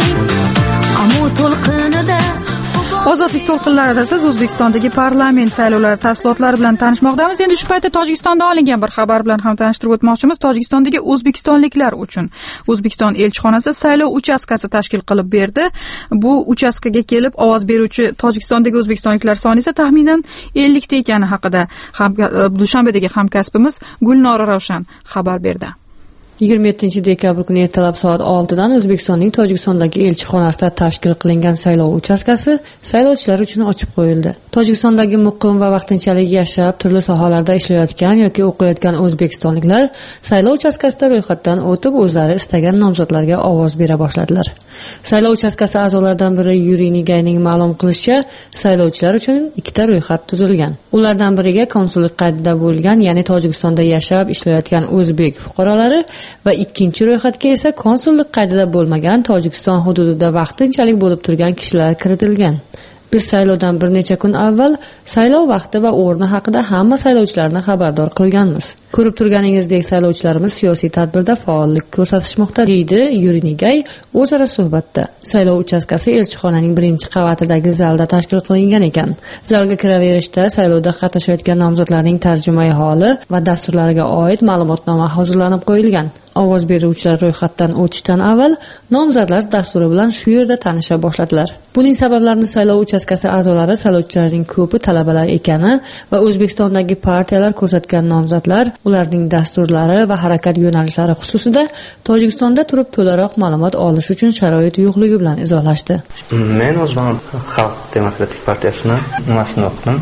amu to'lqinida Ozodlik to'lqinlarida siz O'zbekistondagi parlament saylovlari tafsilotlari bilan tanishmoqdamiz. Endi shu paytda Tojikistondan olingan bir xabar bilan ham tanishtirib o'tmoqchimiz. Tojikistondagi o'zbekistonliklar uchun O'zbekiston elchixonasi saylov uchastkasi tashkil qilib berdi. Bu uchastkaga kelib ovoz beruvchi Tojikistondagi o'zbekistonliklar soni esa taxminan ellik ta ekani haqida Dushanbedagi hamkasbimiz Gulnora Ravshan xabar berdi. yigirma yettinchi dekabr kuni ertalab soat oltidan O'zbekistonning Tojikistondagi elchixonasida tashkil qilingan saylov uchastkasi saylovchilar uchun ochib qo'yildi. Tojikistondagi muqim va vaqtinchalik yashab, turli sohalarda ishlayotgan yoki o'qiyotgan o'zbekistonliklar saylov uchastkasida ro'yxatdan o'tib, o'zlari istagan nomzodlarga ovoz bera boshladilar. Saylov uchastkasi a'zolaridan biri Yuriy Nigayning ma'lum qilishicha, saylovchilar uchun ikkita ro'yxat tuzilgan. Ulardan biriga konsullik qaydida bo'lgan, ya'ni Tojikistonda yashab, ishlayotgan o'zbek fuqarolari va ikkinchi ro'yxatga esa konsullik qaydida bo'lmagan Tojikiston hududida vaqtinchalik bo'lib turgan kishilar kiritilgan. Biz saylovdan bir necha kun avval saylov vaqti va o'rni haqida hamma saylovchilarni xabardor qilganmiz. Ko'rib turganingizdek, saylovchilarimiz siyosiy tadbirda faollik ko'rsatishmoqda, deydi Yuriy Nigay o'zaro suhbatda. Saylov uchastkasi elchixonaning birinchi qavatidagi zalda tashkil qilingan ekan. Zalga kiraverishda saylovda qatnashayotgan nomzodlarning tarjimai holi va dasturlariga oid ma'lumotnoma hozirlanib qo'yilgan. Ovoz beruvchilar ro'yxatdan o'tishdan avval nomzodlar dasturi bilan shu yerda tanisha boshladilar. Buning sabablarini saylov uchastkasi a'zolari saylovchilarning ko'pi talabalar ekani va O'zbekistondagi partiyalar ko'rsatgan nomzodlar, ularning dasturlari va harakat yo'nalishlari xususida Tojikistonda turib to'laroq ma'lumot olish uchun sharoit yo'qligi bilan izohlashdi. Men O'zbekiston Xalq demokratik partiyasini nimasini o'qidim.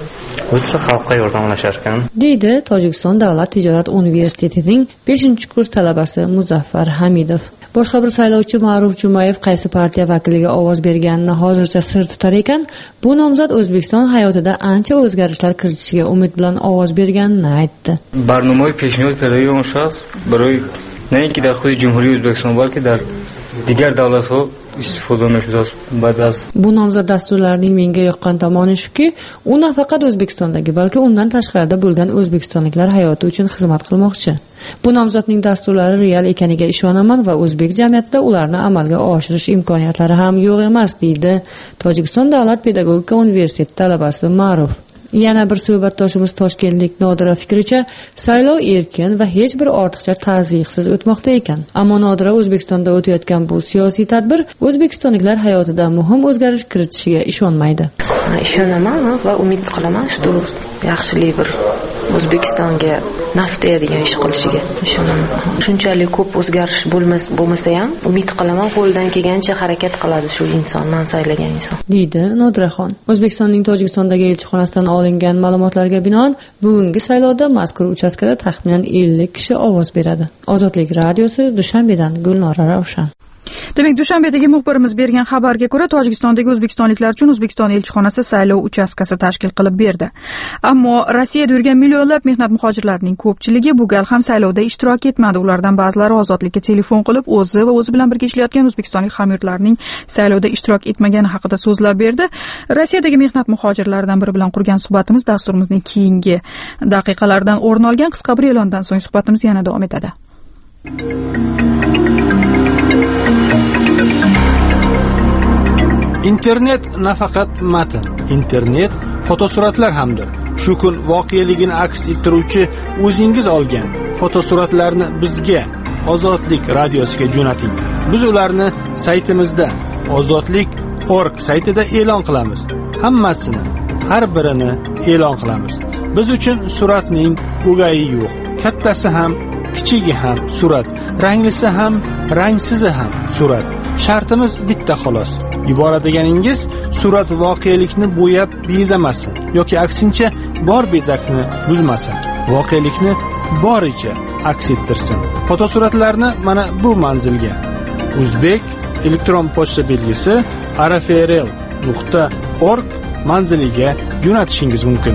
O'zi xalqqa yordamlashar ekan, deydi Tojikiston davlat tijorat universitetining beshinchi kurs talabasi Muzaffar Hamidov. Boshqa bir saylovchi Ma'ruf Jumayev qaysi partiya vakiliga ovoz berganini hozircha sir tutar ekan, bu nomzod O'zbekiston hayotida ancha o'zgarishlar kiritishiga umid bilan ovoz berganini aytdi. Barnomoy peshniyoz karayon shaxs biroy nayki dar xudi Jumhuriy O'zbekiston balki dar digar davlatlar Bu nomzod dasturlarining menga yoqqan tomoni shuki, u nafaqat O'zbekistondagi, balki undan tashqarida bo'lgan o'zbekistonliklar hayoti uchun xizmat qilmoqchi. Bu nomzodning dasturlari real ekaniga ishonaman va o'zbek jamiyatida ularni amalga oshirish imkoniyatlari ham yo'q emas, deydi Tojikiston davlat pedagogika universiteti talabasi Ma'ruf. Yana bir suhbatdoshimiz toshkentlik Nodira fikricha, saylov erkin va hech bir ortiqcha tazyiqsiz o'tmoqda ekan. Ammo Nodira O'zbekistonda o'tayotgan bu siyosiy tadbir O'zbekistonliklar hayotida muhim o'zgarish kiritishiga ishonmaydi. Ishonaman va umid qilaman, shu yaxshilik bir O'zbekistonga naf tegadigan ish qilishiga ishonaman. Shunchalik ko'p o'zgarish bo'lmas bo'lmasa ham umid qilaman, qo'ldan kelgancha harakat qiladi shu inson, men saylagan inson, deydi Nodiraxon. O'zbekistonning Tojikistondagi elchixonasidan olingan ma'lumotlarga binoan bugungi saylovda mazkur uchastkada taxminan ellik kishi ovoz beradi. Ozodlik radiosi Dushanbedan Gulnora Ravshan. Demak, Dushanbedagi muxbirimiz bergan xabarga ko'ra, Tojikistondagi o'zbekistonliklar uchun O'zbekiston elchixonasi saylov uchastkasi tashkil qilib berdi. Ammo Rossiyada yurgan millionlab mehnat muhojirlarining ko'pchiligi bu gal ham saylovda ishtirok etmadi. Ulardan ba'zilari ozodlikka telefon qilib, o'zi va o'zi bilan birga ishlayotgan o'zbekistonlik hamyurtlarining saylovda ishtirok etmagani haqida so'zlab berdi. Rossiyadagi mehnat muhojirlaridan biri bilan qurgan suhbatimiz dasturimizning keyingi daqiqalaridan o'rin olgan. Qisqa bir e'londan so'ng suhbatimiz yana davom etadi. Internet nafaqat matn, internet fotosuratlar hamdir. Shu kun voqeligini aks ettiruvchi o'zingiz olgan fotosuratlarni bizga Ozodlik radiosiga jo'nating. Biz ularni saytimizda ozodlik dot org saytida e'lon qilamiz. Hammasini, har birini e'lon qilamiz. Biz uchun suratning o'gayi yo'q. Kattasi ham, kichigi ham surat, ranglisi ham, rangsizi ham surat. Shartimiz bitta xolos. Yuboradiganingiz surat voqelikni bo'yab bezamasin yoki aksincha bor bezakni buzmasin. Voqelikni boricha aks ettirsin. Fotosuratlarni mana bu manzilga O'zbek elektron pochta belgisi r f r l nuqta org manziliga jo'natishingiz mumkin.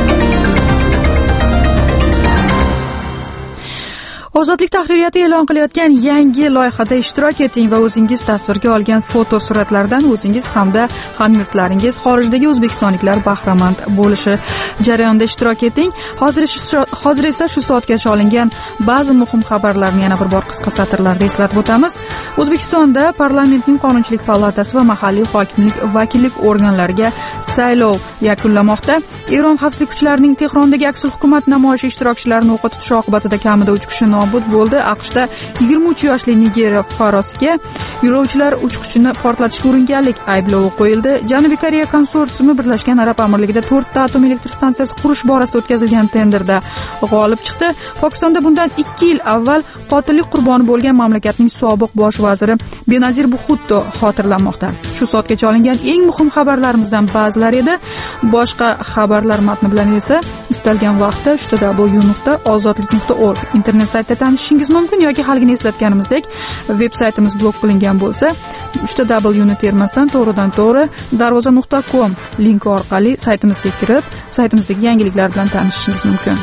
Ozodlik tahririyati e'lon qilayotgan yangi loyihada ishtirok eting va o'zingiz tasvirga olgan fotosuratlardan o'zingiz hamda hamyurtlaringiz xorijdagi o'zbekistonliklar bahramand bo'lishi jarayonida ishtirok eting. Hozir hozir esa shu soatgacha olingan ba'zi muhim xabarlarni yana bir bor qisqa satrlarda eslatib o'tamiz. O'zbekistonda parlamentning Qonunchilik palatasi va mahalliy hokimlik vakillik organlariga saylov yakunlamoqda. Eron xavfsizlik kuchlarining Tehrondagi aksil hukumat namoyishi ishtirokchilarini o'qqa tutishi oqibatida kamida uch kishi nobud bo'ldi. AQShda yigirma uch yoshli Nigeriya fuqarosiga yo'lovchilar uchquchini portlatishga uringanlik ayblovi qo'yildi. Janubiy Koreya konsorsiumi Birlashgan Arab Amirligida to'rtta atom elektr stansiyasi qurish borasida o'tkazilgan tenderda g'olib chiqdi. Pokistonda bundan ikki yil avval qotillik qurboni bo'lgan mamlakatning sobiq bosh vaziri Benazir Bhutto xotirlanmoqda. Shu soatgacha olingan eng muhim xabarlarimizdan ba'zilari edi. Boshqa xabarlar matni bilan esa istalgan vaqtda w w w nuqta ozodlik nuqta org internet saytida tanishishingiz mumkin yoki halgina eslatganimizdek veb saytimiz blok qilingan bo'lsa w w w ni termasdan to'g'ridan to'g'ri darvoza nuqta com linki orqali saytimizga kirib, saytimizdagi yangiliklar bilan tanishishingiz mumkin.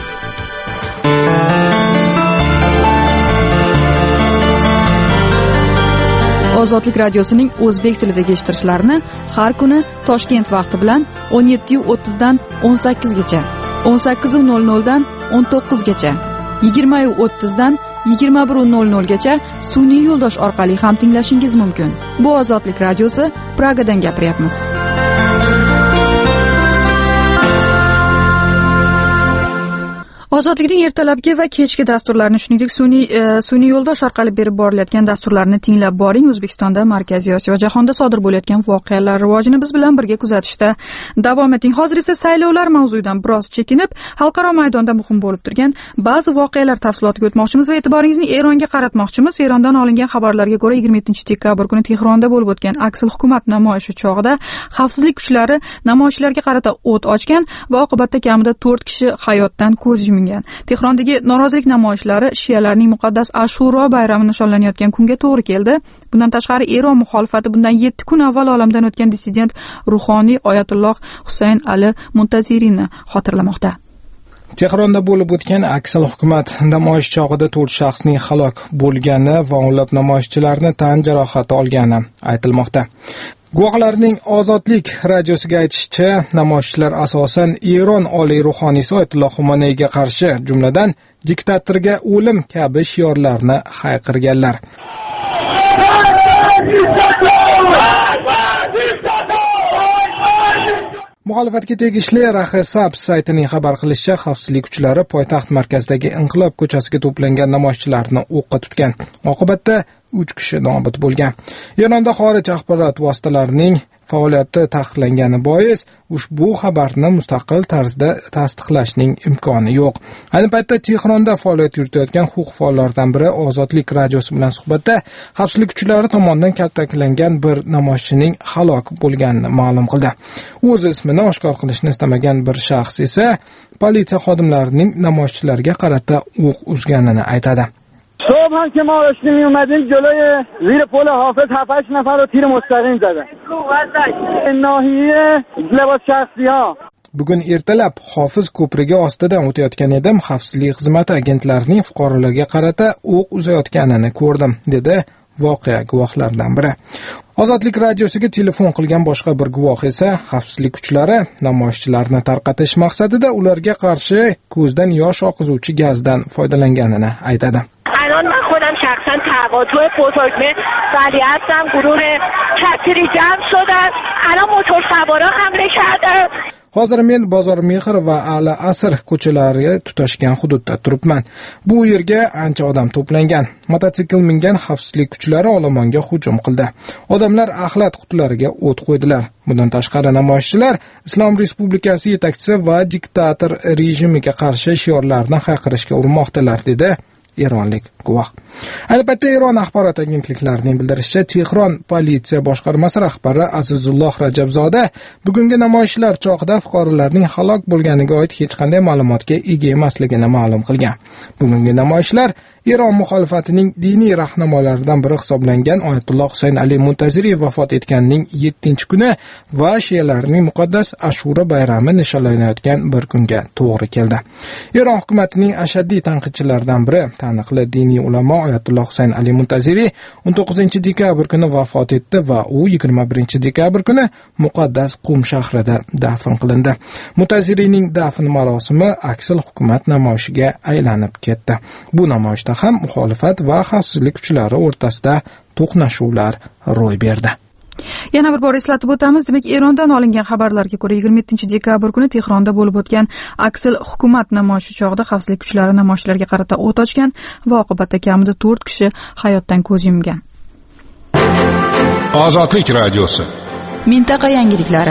Ozodlik radiosining o'zbek tilidagi eshittirishlarini har kuni Toshkent vaqti bilan o'n yetti o'ttiz dan o'n sakkiz gacha, o'n sakkiz nol nol dan o'n to'qqiz gacha, yigirma o'ttiz dan yigirma bir nol nol gacha sun'iy yo'ldosh orqali ham tinglashingiz mumkin. Bu Ozodlik radiosi, Pragadan gapiryapmiz. Ozodlikning ertalabki va kechki dasturlarini, shuningdek sun'iy e, sun'iy yo'ldosh orqali berib borilayotgan dasturlarni tinglab boring. O'zbekistonda, Markaziy Osiyo va jahonda sodir bo'layotgan voqealar rivojini biz bilan birga kuzatishda davom eting. Hozir esa saylovlar mavzuidan biroz chekinib, xalqaro maydonda muhim bo'lib turgan ba'zi voqealar tafsilotiga o'tmoqchimiz va e'tiboringizni Eronga qaratmoqchimiz. Erondan olingan xabarlarga ko'ra, yigirma yettinchi dekabr kuni Tehronda bo'lib o'tgan aksil hukumat namoyishi chog'ida xavfsizlik kuchlari namoyishchilarga qarata o't ochgan va oqibatda kamida to'rt kishi hayotdan ko'z yumgan. Tehrondagi norozilik namoyishlari shiyalarning muqaddas Ashuro bayrami nishonlanayotgan kunga to'g'ri keldi. Bundan tashqari Eron muxolifati bundan yetti kun avval olamdan o'tgan dissident ruhoniy Oyatulloh Husayn Ali Muntazirini xotirlamoqda. Tehronda bo'lib o'tgan aksil hukumat namoyish chog'ida to'rt shaxsning halok bo'lgani va o'nlab namoyishchilarni tan jarohati olgani aytilmoqda. Guvohlarning Ozodlik radiosiga aytishicha, namoyishchilar asosan Eron oliy ruhoniysi Oyatulloh Xumaneyga qarshi, jumladan diktatorga o'lim kabi shiorlarni hayqirganlar. Muxolifatga tegishli Rahesab saytining xabar qilishicha, xavfsizlik kuchlari poytaxt markazidagi Inqilob ko'chasiga to'plangan namoyishchilarni o'qqa tutgan. Oqibatda uch kishi nobud bo'lgan. Eronda xorij axborot vositalarining faoliyati taqiqlangani bois ushbu xabarni mustaqil tarzda tasdiqlashning imkoni yo'q. Ayni paytda Tehronda faoliyat yuritayotgan huquq faollaridan biri Ozodlik radiosi bilan suhbatda xavfsizlik kuchlari tomonidan kaltaklangan bir namoyishchining halok bo'lganini ma'lum qildi. O'z ismini oshkor qilishni istamagan bir shaxs esa politsiya xodimlarining namoyishchilarga qarata o'q uzganini aytadi. صبح هم که ما داشتیم می اومدیم جلوی زیر پل حافظ هفت هشت نفر رو تیر مستقیم زدن. ناحیه لباس شخصی ها. Bugun ertalab Hofiz ko'prigi ostidan o'tayotgan edim. Xavfsizlik xizmati agentlarining fuqarolarga qarata o'q uzayotganini ko'rdim, dedi voqea guvohlaridan biri. Ozodlik radiosiga telefon qilgan boshqa bir guvoh esa xavfsizlik kuchlari namoyishchilarni tarqatish maqsadida ularga qarshi ko'zdan yosh oqizuvchi gazdan foydalanganini aytadi. الان من خودم شخصا تقاطع بزرگمه ولی هستم گروه کثیری جمع شدن الان موتور سوارا حمله کردن. Hozir men Bozor Mehr va Ala Asr ko'chalariga tutashgan hududda turibman. Bu yerga ancha odam to'plangan. Mototsikl mingan xavfsizlik kuchlari olomonga hujum qildi. Odamlar axlat qutilariga o't qo'ydilar. Bundan tashqari namoyishchilar Islom Respublikasi yetakchisi va diktator rejimiga qarshi shiorlarni hayqirishga urinmoqdalar, dedi eronlik guvoh. Ayni paytda Eron axborot agentliklarining bildirishicha, Tehron politsiya boshqarmasi rahbari Azizulloh Rajabzoda bugungi namoyishlar chog'ida fuqarolarning halok bo'lganiga oid hech qanday ma'lumotga ega emasligini ma'lum qilgan. Bugungi namoyishlar Eron muxolifatining diniy rahnamolaridan biri hisoblangan Oyatulloh Husayn Ali Muntaziriy vafot etganining yettinchi kuni va shialarning muqaddas Ashura bayrami nishonlanayotgan bir kunga to'g'ri keldi. Eron hukumatining ashaddiy tanqidchilaridan biri taniqli diniy ulamo Oyatulloh Husayn Ali Muntaziriy o'n to'qqizinchi dekabr kuni vafot etdi va u yigirma birinchi dekabr kuni muqaddas Qum shahrida dafn qilindi. Muntaziriyning dafn marosimi aksil hukumat namoyishiga aylanib ketdi. Bu namoyishda ham muxolifat va xavfsizlik kuchlari o'rtasida to'qnashuvlar ro'y berdi. Yana bir bor eslatib o'tamiz. Demak, Erondan olingan xabarlarga ko'ra yigirma yettinchi dekabr kuni Tehronda bo'lib o'tgan aksil hukumat namoyishi chog'ida xavfsizlik kuchlari namoyishchilarga qarata o't ochgan va oqibatda kamida to'rt kishi hayotdan ko'z yumgan. Ozodlik radiosi. Mintaqa yangiliklari.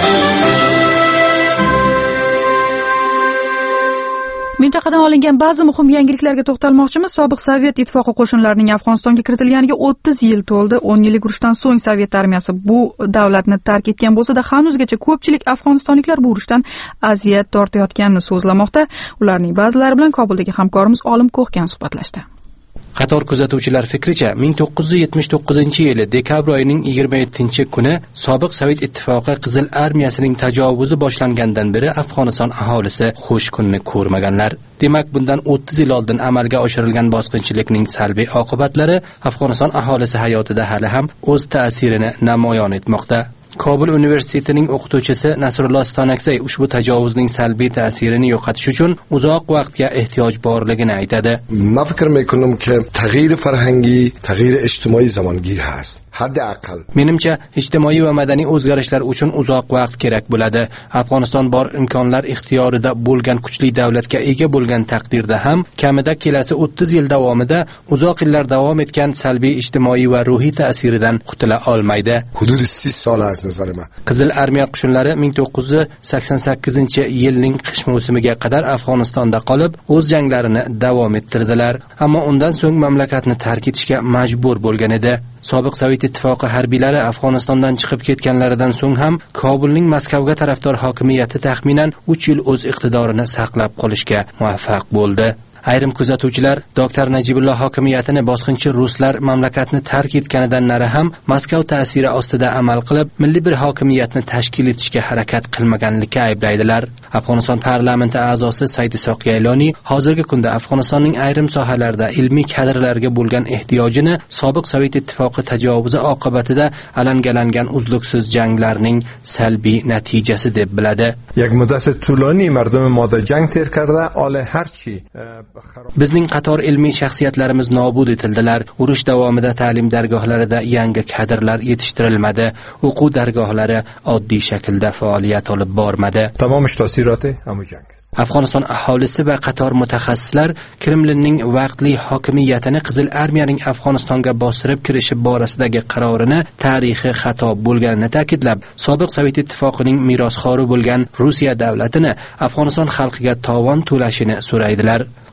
Mintaqadan olingan ba'zi muhim yangiliklarga to'xtalmoqchimiz. Sobiq Sovet ittifoqi qo'shinlarining Afg'onistonga kiritilganiga o'ttiz yil to'ldi. o'n yillik urushdan so'ng Sovet armiyasi bu davlatni tark etgan bo'lsa-da, hanuzgacha ko'pchilik afg'onistonliklar bu urushdan aziyat tortayotganini so'zlamoqda. Ularning ba'zilari bilan Kobuldagi hamkorimiz Olim Ko'hgan suhbatlashdi. Qator kuzatuvchilar fikricha, ming to'qqiz yuz yetmish to'qqizinchi yili dekabr oyining yigirma yettinchi kuni sobiq Sovet ittifoqi Qizil armiyasining tajovuzi boshlangandan beri Afg'oniston aholisi xush kunni ko'rmaganlar. Demak, bundan o'ttiz yil oldin amalga oshirilgan bosqinchilikning salbiy oqibatlari Afg'oniston aholisi hayotida hali ham o'z ta'sirini namoyon etmoqda. Kobul universitetining o'qituvchisi Nasrulloh Stonaksay ushbu tajovuzning salbiy ta'sirini yo'qotish uchun uzoq vaqtga ehtiyoj borligini aytadi. من فکر میکنم که تغییر فرهنگی تغییر اجتماعی زمانگیر هست. Menimcha, ijtimoiy va madaniy o'zgarishlar uchun uzoq vaqt kerak bo'ladi. Afg'oniston bor imkonlar ixtiyorida bo'lgan kuchli davlatga ega bo'lgan taqdirda ham kamida kelasi o'ttiz yil davomida uzoq yillar davom etgan salbiy ijtimoiy va ruhiy ta'siridan qutula olmaydi. Hudud سی سال از نظر من. Qizil armiya qo'shinlari ming to'qqiz yuz sakson sakkizinchi yilning qish mavsumiga qadar Afg'onistonda qolib, o'z janglarini davom ettirdilar, ammo undan so'ng mamlakatni tark etishga majbur bo'lgan edi. Sobiq Sovet ittifoqi harbiylari Afg'onistondan chiqib ketganlaridan so'ng ham Kobulning Moskvaga tarafdor hokimiyati taxminan uch yil o'z iqtidorini saqlab qolishga muvaffaq bo'ldi. Ayrim kuzatuvchilar doktor Najibulloh hokimiyatini bosqinchi ruslar mamlakatni tark etganidan nari ham Moskva ta'siri ostida amal qilib, milliy bir hokimiyatni tashkil etishga harakat qilmaganlikka ayblaydilar. Afg'oniston parlamenti a'zosi Said Isoq Yayloni hozirgi kunda Afg'onistonning ayrim sohalarida ilmiy kadrlarga bo'lgan ehtiyojini sobiq Sovet ittifoqi tajovuzi oqibatida alangalangan uzluksiz janglarning salbiy natijasi deb biladi. یک مدت طولانی مردم ما در جنگ تیر کرده، آله هرچی Bizning qator ilmiy shaxsiyatlarimiz nobud etildilar. Urush davomida ta'lim dargohlarida yangi kadrlar yetishtirilmadi. O'quv dargohlari oddiy shaklda faoliyat olib bormadi. Tamomish ta'siroti hamon jang است. Afg'oniston aholisi va qator mutaxassislar Kremlinning vaqtli hokimiyatini Qizil armiyaning Afg'onistonga bostirib kirishi borasidagi qarorini tarixiy xato bo'lganini ta'kidlab, sobiq Sovet ittifoqining merosxori bo'lgan Rossiya davlatini Afg'oniston xalqiga tovon to'lashini so'raydilar.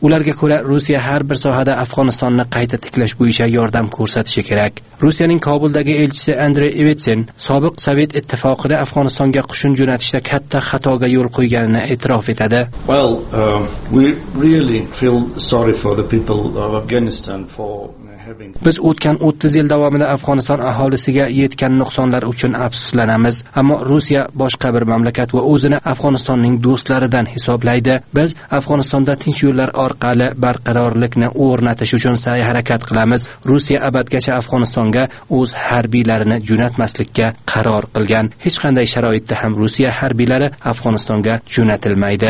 Ularga ko'ra, Rossiya har bir sohada Afg'onistonni qayta tiklash bo'yicha yordam ko'rsatishi kerak. Rossiyaning Kobuldagi elchisi Andrey Evitsin sobiq Sovet ittifoqida Afg'onistonga qo'shin jo'natishda katta xatoga yo'l qo'yganini e'tirof etadi. Well, uh, we really feel sorry for the people of Afghanistan for Biz o'tgan o'ttiz yil davomida Afg'oniston aholisiga yetgan nuqsonlar uchun afsuslanamiz, ammo Rossiya boshqa bir mamlakat va o'zini Afg'onistonning do'stlaridan hisoblaydi. Biz Afg'onistonda tinch yo'llar orqali barqarorlikni o'rnatish uchun sa'y-harakat qilamiz. Rossiya abadgacha Afg'onistonga o'z harbiylarini jo'natmaslikka qaror qilgan. Hech qanday sharoitda ham Rossiya harbiylari Afg'onistonga jo'natilmaydi.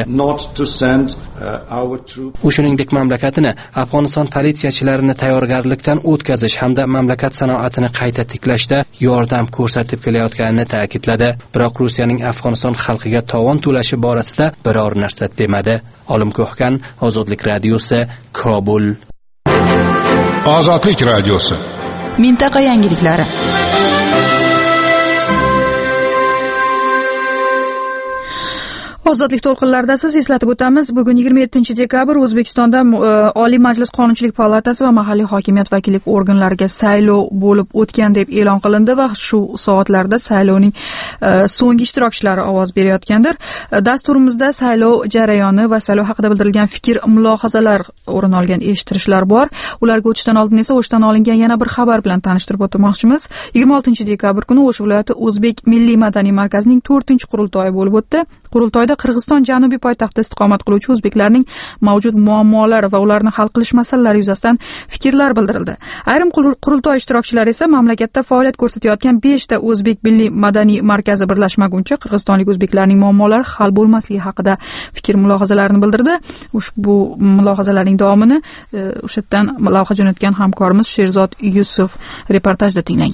U shuningdek mamlakatini Afg'oniston politsiyachilarini tayyorgarlik o'tkazish hamda mamlakat sanoatini qayta tiklashda yordam ko'rsatib kelayotganini ta'kidladi. Biroq Rossiyaning Afg'oniston xalqiga tovon to'lashi borasida biror narsa demadi. Olim Ko'hkan, Ozodlik radiosi, Kobul. Ozodlik radiosi. Mintaqa yangiliklari. Ozodlik to'lqinlarida siz eslatib o'tamiz. Bugun yigirma yettinchi dekabr O'zbekistonda Oliy Majlis Qonunchilik palatasi va mahalliy hokimiyat vakillik organlariga saylov bo'lib o'tgan deb e'lon qilindi va shu soatlarda saylovning so'nggi ishtirokchilari ovoz berayotgandir. Dasturimizda saylov jarayoni va saylov haqida bildirilgan fikr, mulohazalar o'rin olgan eshittirishlar bor. Ularga o'tishdan oldin esa o'shdan olingan yana bir xabar bilan tanishtirib o'tmoqchimiz. yigirma oltinchi dekabr kuni O'sh viloyati O'zbek Milliy madaniy markazining to'rtinchi qurultoyi bo'lib o'tdi. Qurultoyda Qirg'iziston janubiy poytaxtida istiqomat qiluvchi o'zbeklarning mavjud muammolari va ularni hal qilish masalalari yuzasidan fikrlar bildirildi. Ayrim qurultoy ishtirokchilari esa mamlakatda faoliyat ko'rsatayotgan beshta O'zbek Milliy madaniy markazi birlashmaguncha qirg'izistonlik o'zbeklarning muammolari hal bo'lmasligi haqida fikr mulohazalarini bildirdi. Ushbu mulohazalarning davomini o'sha yerdan lavha jo'natgan hamkorimiz Sherzod Yusuf reportajda tinglang.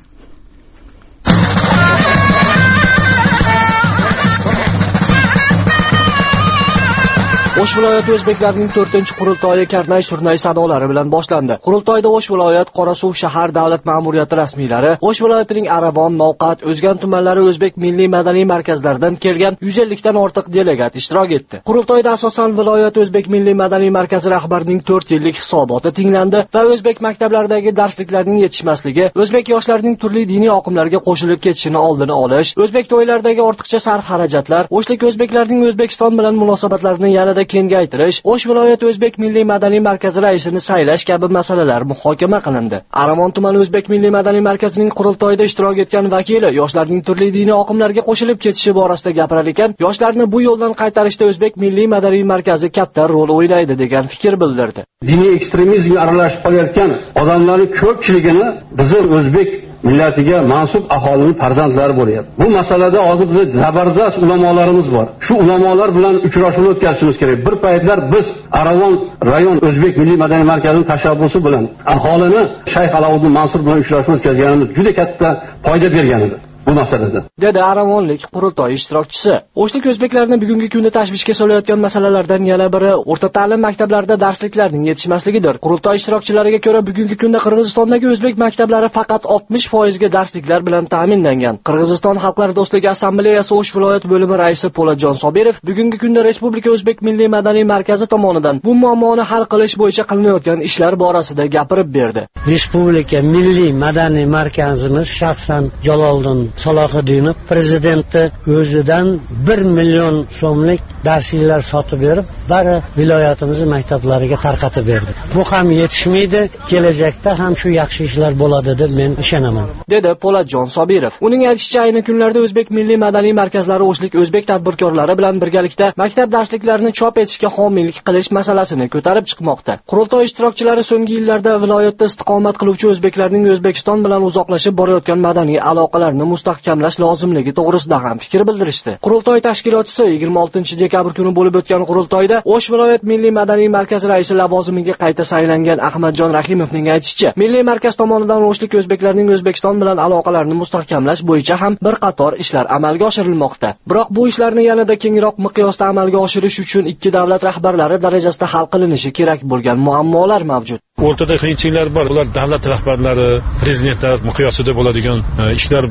O'sh viloyati o'zbeklarining to'rtinchi qurultoyi karnay-surnay sadolari bilan boshlandi. Qurultoyda O'sh viloyat Qorasuv shahar davlat ma'muriyati rasmiylari, O'sh viloyatining Arabon, Novqat, O'zgan tumanlari O'zbek milliy madaniy markazlaridan kelgan yuz ellikdan ortiq delegat ishtirok etdi. Qurultoyda asosan viloyat O'zbek milliy madaniy markazi rahbarining to'rt yillik hisoboti tinglandi va o'zbek maktablaridagi darsliklarning yetishmasligi, o'zbek yoshlarining turli diniy oqimlarga qo'shilib ketishini oldini olish, o'zbek to'ylaridagi ortiqcha sarf-xarajatlar, o'shlik o'zbeklarning O'zbekiston bilan munosabatlarini yanada kengaytirish, O'sh viloyati O'zbek milliy madaniy markazi raisini saylash kabi masalalar muhokama qilindi. Aramon tumani O'zbek milliy madaniy markazining qurultoyida ishtirok etgan vakili yoshlarning turli diniy oqimlarga qo'shilib ketishi borasida gapirar ekan, yoshlarni bu yo'ldan qaytarishda O'zbek milliy madaniy markazi katta rol o'ynaydi degan fikr bildirdi. Diniy ekstremizmga aralashib qolayotgan odamlarning ko'pchiligini bizning o'zbek millatiga mansub aholining farzandlari bo'lyapti. Bu masalada hozir bizda zabardast ulamolarimiz bor. Shu ulamolar bilan uchrashuv o'tkazishimiz kerak. Bir paytlar biz Aravon rayon O'zbek milliy madaniy markazining tashabbusi bilan aholini Shayx Alauddin Mansur bilan uchrashuv o'tkazganimiz juda katta foyda bergan edi. Bu masalada dedi Aravonlik qurultoy ishtirokchisi. O'shlik o'zbeklarni bugungi kunda tashvishga solayotgan masalalardan yana biri o'rta ta'lim maktablarida darsliklarning yetishmasligidir. Qurultoy ishtirokchilariga ko'ra, bugungi kunda Qirg'izistondagi o'zbek maktablari faqat oltmish foiz ga darsliklar bilan ta'minlangan. Qirg'iziston Xalqlar do'stligi assambleyasi O'sh viloyat bo'limi raisi Po'latjon Sobirov bugungi kunda Respublika O'zbek milliy madaniy markazi tomonidan bu muammoni hal qilish bo'yicha qilinayotgan ishlar borasida gapirib berdi. Respublika milliy madaniy markazimiz shaxsan Jaloliddin Salohiddinov prezidenti o'zidan bir million so'mlik darsliklar sotib berib, bari viloyatimizning maktablariga tarqatib berdi. Bu ham yetishmaydi, kelajakda ham shu yaxshi ishlar bo'ladi deb men ishonaman, dedi Po'latjon Sobirov. Uning aytishicha, ayni kunlarda O'zbek milliy madaniy markazlari O'shlik o'zbek tadbirkorlari bilan birgalikda maktab darsliklarini chop etishga homiylik qilish masalasini ko'tarib chiqmoqda. Qurultoy ishtirokchilari so'nggi yillarda viloyatda istiqomat qiluvchi o'zbeklarning O'zbekiston bilan uzoqlashib borayotgan madaniy aloqalarni mustahkamlash lozimligi to'g'risida ham fikr bildirishdi. Qurultoy tashkilotchisi yigirma oltinchi dekabr kuni bo'lib o'tgan qurultoyda O'sh viloyat milliy madaniy markazi raisi lavozimiga qayta saylangan Ahmadjon Rahimovning aytishicha, milliy markaz tomonidan O'shlik o'zbeklarning O'zbekiston bilan aloqalarini mustahkamlash bo'yicha ham bir qator ishlar amalga oshirilmoqda. Biroq bu ishlarni yanada kengroq miqyosda amalga oshirish uchun ikki davlat rahbarlari darajasida hal qilinishi kerak bo'lgan muammolar mavjud. O'rtada qiyinchiliklar bor. Ular davlat rahbarlari, prezidentlar miqyosida bo'ladigan ishlar bor. Endi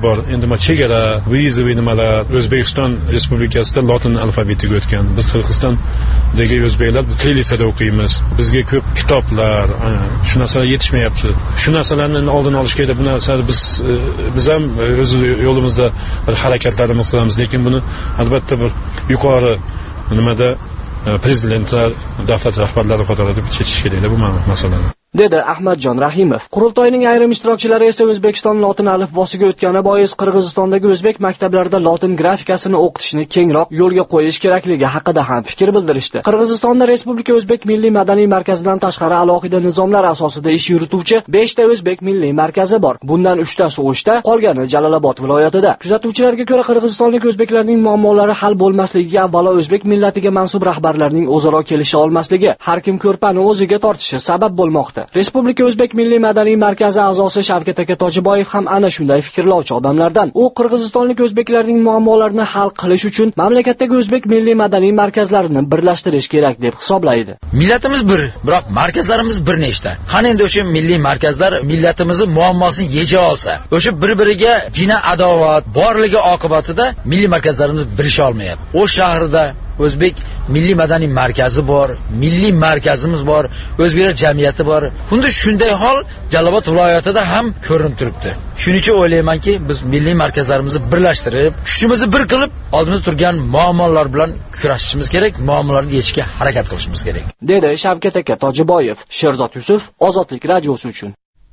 nima chegara, vizaviy nimalar O'zbekiston Respublikasida lotin alfabetiga o'tgan. Biz Qirg'izistondagi o'zbeklar kirillitsada o'qiymiz. Bizga ko'p kitoblar, shu narsalar yetishmayapti. Shu narsalarni oldini olish kerak. Bu narsani biz biz ham o'z yo'limizda bir harakatlarimiz qilamiz, lekin buni albatta bir yuqori nimada prezidentlar, davlat rahbarlari qatorida chechish kerak bu masalani, dedi Ahmadjon Rahimov. Qurultoyning ayrim ishtirokchilari esa O'zbekiston lotin alifbosiga o'tgani bois Qirg'izistondagi o'zbek maktablarida lotin grafikasini o'qitishni kengroq yo'lga qo'yish kerakligi haqida ham fikr bildirishdi. Qirg'izistonda Respublika O'zbek Milliy madaniy markazidan tashqari alohida nizomlar asosida ish yurituvchi beshta o'zbek milliy markazi bor. Bundan uchtasi O'shda, qolgani Jalolobod viloyatida. Kuzatuvchilarga ko'ra, qirg'izistonlik o'zbeklarning muammolari hal bo'lmasligiga avvalo o'zbek millatiga mansub rahbarlarning o'zaro kelisha olmasligi, har kim ko'rpani o'ziga tortishi sabab bo'lmoqda. Respublika O'zbek Milliy madaniy markazi a'zosi Shavkat aka Tojiboyev ham ana shunday fikrlovchi odamlardan. U qirg'izistonlik o'zbeklarning muammolarini hal qilish uchun mamlakatdagi o'zbek milliy madaniy markazlarini birlashtirish kerak deb hisoblaydi. Millatimiz bir, biroq markazlarimiz bir nechta. Qani endi o'sha milliy markazlar millatimizning muammosini yecha olsa, o'sha bir-biriga gina adovat borligi oqibatida milliy markazlarimiz birisha olmayapti. O shahrida O'zbek milliy madaniy markazi bor, milliy markazimiz bor, o'zbeklar jamiyati bor. Bunda shunday hol Jalolobod viloyatida ham ko'rinib turibdi. Shuning uchun o'ylaymanki, biz milliy markazlarimizni birlashtirib, kuchimizni bir qilib, oldimizda turgan muammolar bilan kurashishimiz kerak, muammolarni yechishga harakat qilishimiz kerak, dedi Shavkat aka Tojiboyev. Sherzod Yusuf, Ozodlik radiosi uchun.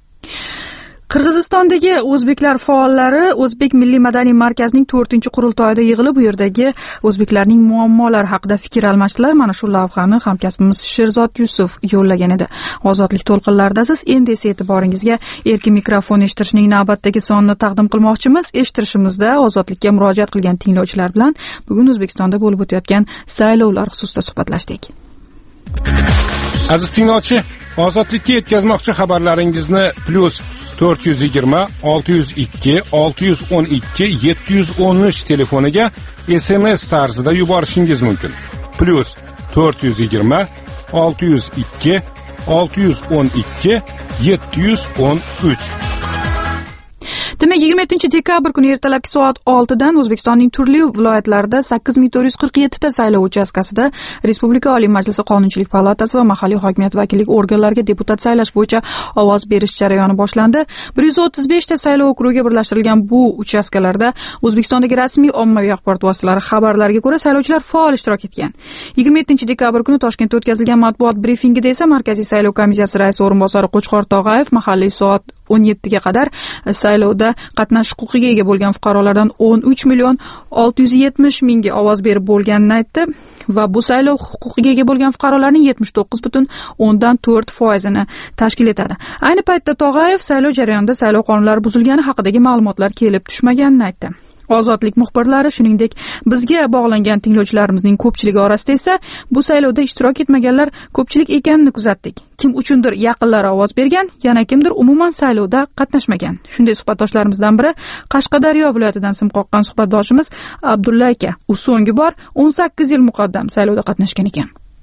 Qirg'izistondagi o'zbeklar faollari O'zbek Milliy madaniy markazining to'rtinchi qurultoyida yig'ilib, bu yerdagi o'zbeklarning muammolari haqida fikr almashdilar. Mana shu lavhani hamkasbimiz Sherzod Yusuf yo'llagan edi. Ozodlik to'lqinlarida siz endi esa e'tiboringizga erkin mikrofon eshittirishning navbatdagi sonini taqdim qilmoqchimiz. Eshittirishimizda ozodlikka murojaat qilgan tinglovchilar bilan bugun O'zbekistonda bo'lib o'tayotgan saylovlar xususida suhbatlashdik. Aziz tinglovchi, ozodlikka yetkazmoqchi xabarlaringizni plus to'rt yuz yigirma olti yuz ikki olti yuz o'n ikki yetti yuz o'n uch telefoniga S M S tarzida yuborishingiz mumkin. Plus to'rt yuz yigirma olti yuz ikki olti yuz o'n ikki yetti yuz o'n uch. Demak, yigirma yettinchi dekabr kuni ertalabki soat oltidan O'zbekistonning turli viloyatlarida sakkiz ming to'rt yuz qirq yetti ta saylov uchastkasida Respublika Oliy Majlisi Qonunchilik palatasi va mahalliy hokimiyat vakillik organlariga deputat saylash bo'yicha ovoz berish jarayoni boshlandi. bir yuz o'ttiz besh ta saylov okrugiga birlashtirilgan bu uchastkalarda O'zbekistondagi rasmiy ommaviy axborot vositalari xabarlariga ko'ra saylovchilar faol ishtirok etgan. yigirma yettinchi dekabr kuni Toshkentda o'tkazilgan matbuot brifingida esa Markaziy saylov komissiyasi raisi o'rinbosari Qo'chqor Tog'ayev mahalliy soat o'n yettiga qadar saylovda qatnashish huquqiga ega bo'lgan fuqarolardan o'n uch million olti yuz yetmish mingga ovoz berib bo'lganini aytdi va bu saylov huquqiga ega bo'lgan fuqarolarning yetmish to'qqiz butun o'ndan to'rt foizini tashkil etadi. Ayni paytda Tog'ayev saylov jarayonida saylov qonunlari buzilgani haqidagi ma'lumotlar kelib tushmaganini aytdi. Ozodlik muxbirlari, shuningdek, bizga bog'langan tinglovchilarimizning ko'pchiligi orasida esa bu saylovda ishtirok etmaganlar ko'pchilik ekanini kuzatdik. Kim uchundir yaqinlari ovoz bergan, yana kimdir umuman saylovda qatnashmagan. Shunday suhbatdoshlarimizdan biri Qashqadaryo viloyatidan sim qoqqan suhbatdoshimiz Abdulla aka. U so'nggi bor o'n sakkiz yil muqaddam saylovda qatnashgan ekan.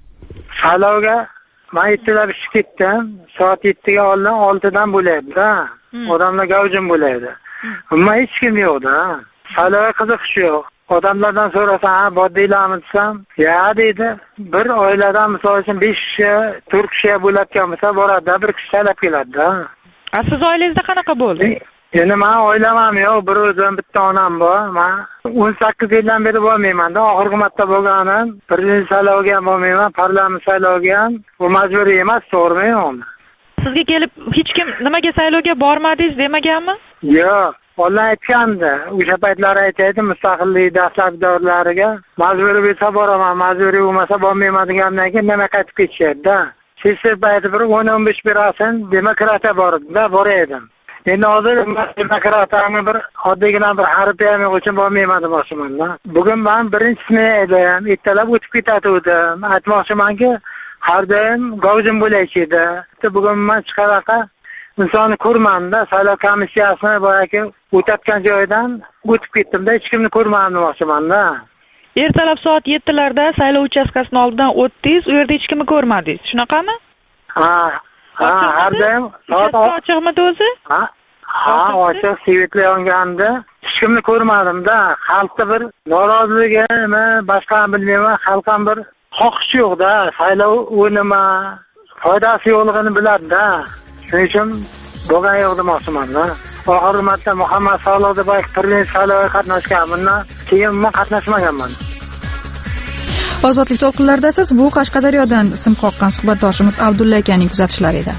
Saylovga men ertalab ishga ketdim. Soat yettiga oldin oltidan bo'laydi-da. Odamlar gavjum bo'laydi. Ammo hech kim yo'q-da. Saylovga qiziqish yo'q. Odamlardan so'rasam, ha, boddinglarmi desam, ya deydi. Bir oiladan misol uchun besh kishi, to'rt kishi bo'ladigan bo'lsa, boradi, bir kishi saylab keladi-da. A siz oilangizda qanaqa bo'ldi? Endi men oilam ham yo'q, bir o'zim, bitta onam bor. Men o'n sakkiz yildan beri bormayman-da. Oxirgi marta bo'lganim, birinchi saylovga ham bormayman, parlament sayloviga ham. Bu majburiy emas, to'g'rimi? Sizga kelib hech kim nimaga saylovga bormadingiz demaganmi? Yo'q. Onlar aytgandi. O'sha paytlar aytaydi, mustaqillik dastlabki davrlariga majburiy bo'lsa boraman, majburiy bo'lmasa bormayman degandan keyin yana qaytib ketishadi-da. Sessiya payti bir o'n o'n besh berasin, demokratiya bor edi-da, boradim. Endi hozir demokratiyani bir oddiygina bir harbiy uchun bormayman demoqchiman-da. Bugun men birinchi smenada edim, ertalab o'tib ketdim. Aytmoqchimanki, har doim gavjum bo'laychi edi. Bugun men chiqaraqa insonni ko'rmanda, saylov komissiyasini boyagi o'tayotgan joydan o'tib ketdim-da, hech kimni ko'rmadim demoqchiman-da. Ertalab soat yettilarda saylov uchastkasining oldidan o'tdingiz, u yerda hech kimni ko'rmadingiz. Shunaqami? Ha, ha, har doim soat ochiqmi o'zi? Ha, ha, ochiq, svetli yongandi. hech kimni ko'rmadimda. Xalqda bir noroziligimi, boshqa bilmayman, xalq ham bir xohishi yo'qda, saylov o'ynama, foydasi yo'qligini biladi-da. Shuning uchun bo'lgan yo'q demoqchiman-da. Oxirgi marta Muhammad Salohdek prezident saylovga qatnashganman, keyin men qatnashmaganman. Ozodlik to'lqinlarida siz bu Qashqadaryodan sim qoqqan suhbatdoshimiz Abdulla akaning kuzatishlari edi.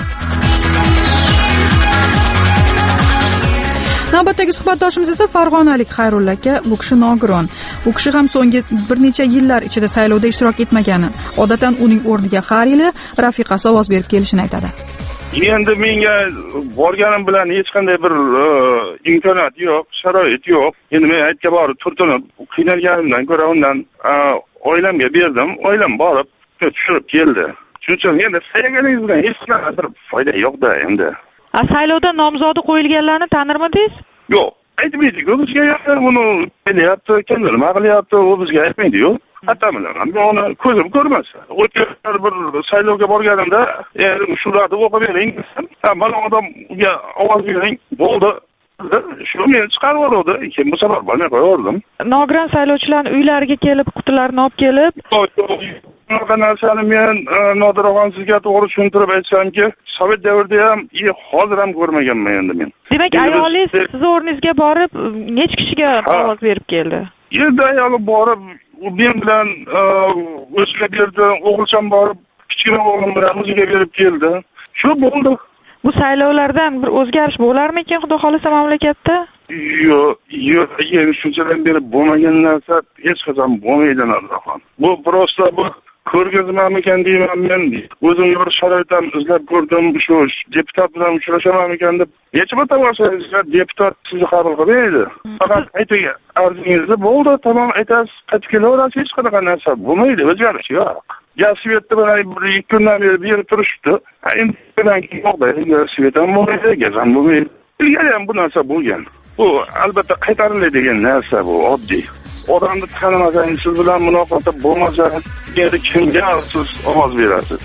Navbatdagi suhbatdoshimiz esa farg'onalik Xayrulla aka. Bu kishi nogiron. U kishi ham so'nggi bir necha yillar ichida saylovda ishtirok etmagani. Odatdan uning o'rniga har yili rafiqasi ovoz berib kelishini aytadi. Endi menga borganim bilan hech qanday bir uh, imkoniyat yo'q, sharoit yo'q. Endi men aytga borib turtinib, qiynalganimdan ko'ra undan uh, oilamga berdim. Oilam borib tushirib keldi. Shuning uchun endi saylanganingiz bilan hech qanday bir foyda yo'q-da endi. A saylovda nomzodi qo'yilganlarni tanirmidingiz? Yo'q, aytmaydi-ku, bizga uni kelyapti, kimdir nima qilyapti, u bizga aytmaydi-ku. Hatto bilaman, uni ko'zim ko'rmasa. O'tgan bir saylovga borganimda, endi shularni o'qib bering, mana odamga ovoz bering, bo'ldi. Shu meni chiqarib yubordi, keyin bu safar bo'lmay qo'yardim. Nogiron saylovchilarning uylariga kelib, qutilarni olib kelib, bunaqa narsani men Nodiroxon sizga to'g'ri tushuntirib aytsamki, Sovet davrida ham, hozir ham ko'rmaganman endi men. Demak, ayolingiz siz o'rningizga borib, necha kishiga ovoz berib keldi? Endi ayolim borib, men bilan o'ziga berdi, o'g'ilcham borib, kichkina o'g'lim bilan o'ziga berib keldi. Shu bo'ldi. Bu saylovlardan bir o'zgarish bo'larmikin, xudo xolisa mamlakatda? Yo'q, yo'q, endi shunchadan beri bo'lmagan narsa hech qachon bo'lmaydi Nodiroxon. Bu prosta bu ko'rgazmamikan deyman men. O'zimga bir sharoit ham izlab ko'rdim, shu deputat bilan uchrashamanmikan deb. Necha marta borsangiz, deputat sizni qabul qilmaydi. Faqat ayting, arzingizni bo'ldi, tamom aytasiz, qaytib kelaverasiz, hech qanaqa narsa bo'lmaydi, o'zgarish yo'q. Gaz svetni bilan bir ikki kundan beri berib turishdi. Endi bilan yo'qda, gaz svet ham bo'lmaydi, gaz ham bo'lmaydi. Ilgari ham bu narsa bo'lgan. Bu albatta qaytariladigan narsa, bu oddiy. Odamni tanimasangiz, siz bilan munosabat bo'lmasa, endi kimga siz ovoz berasiz?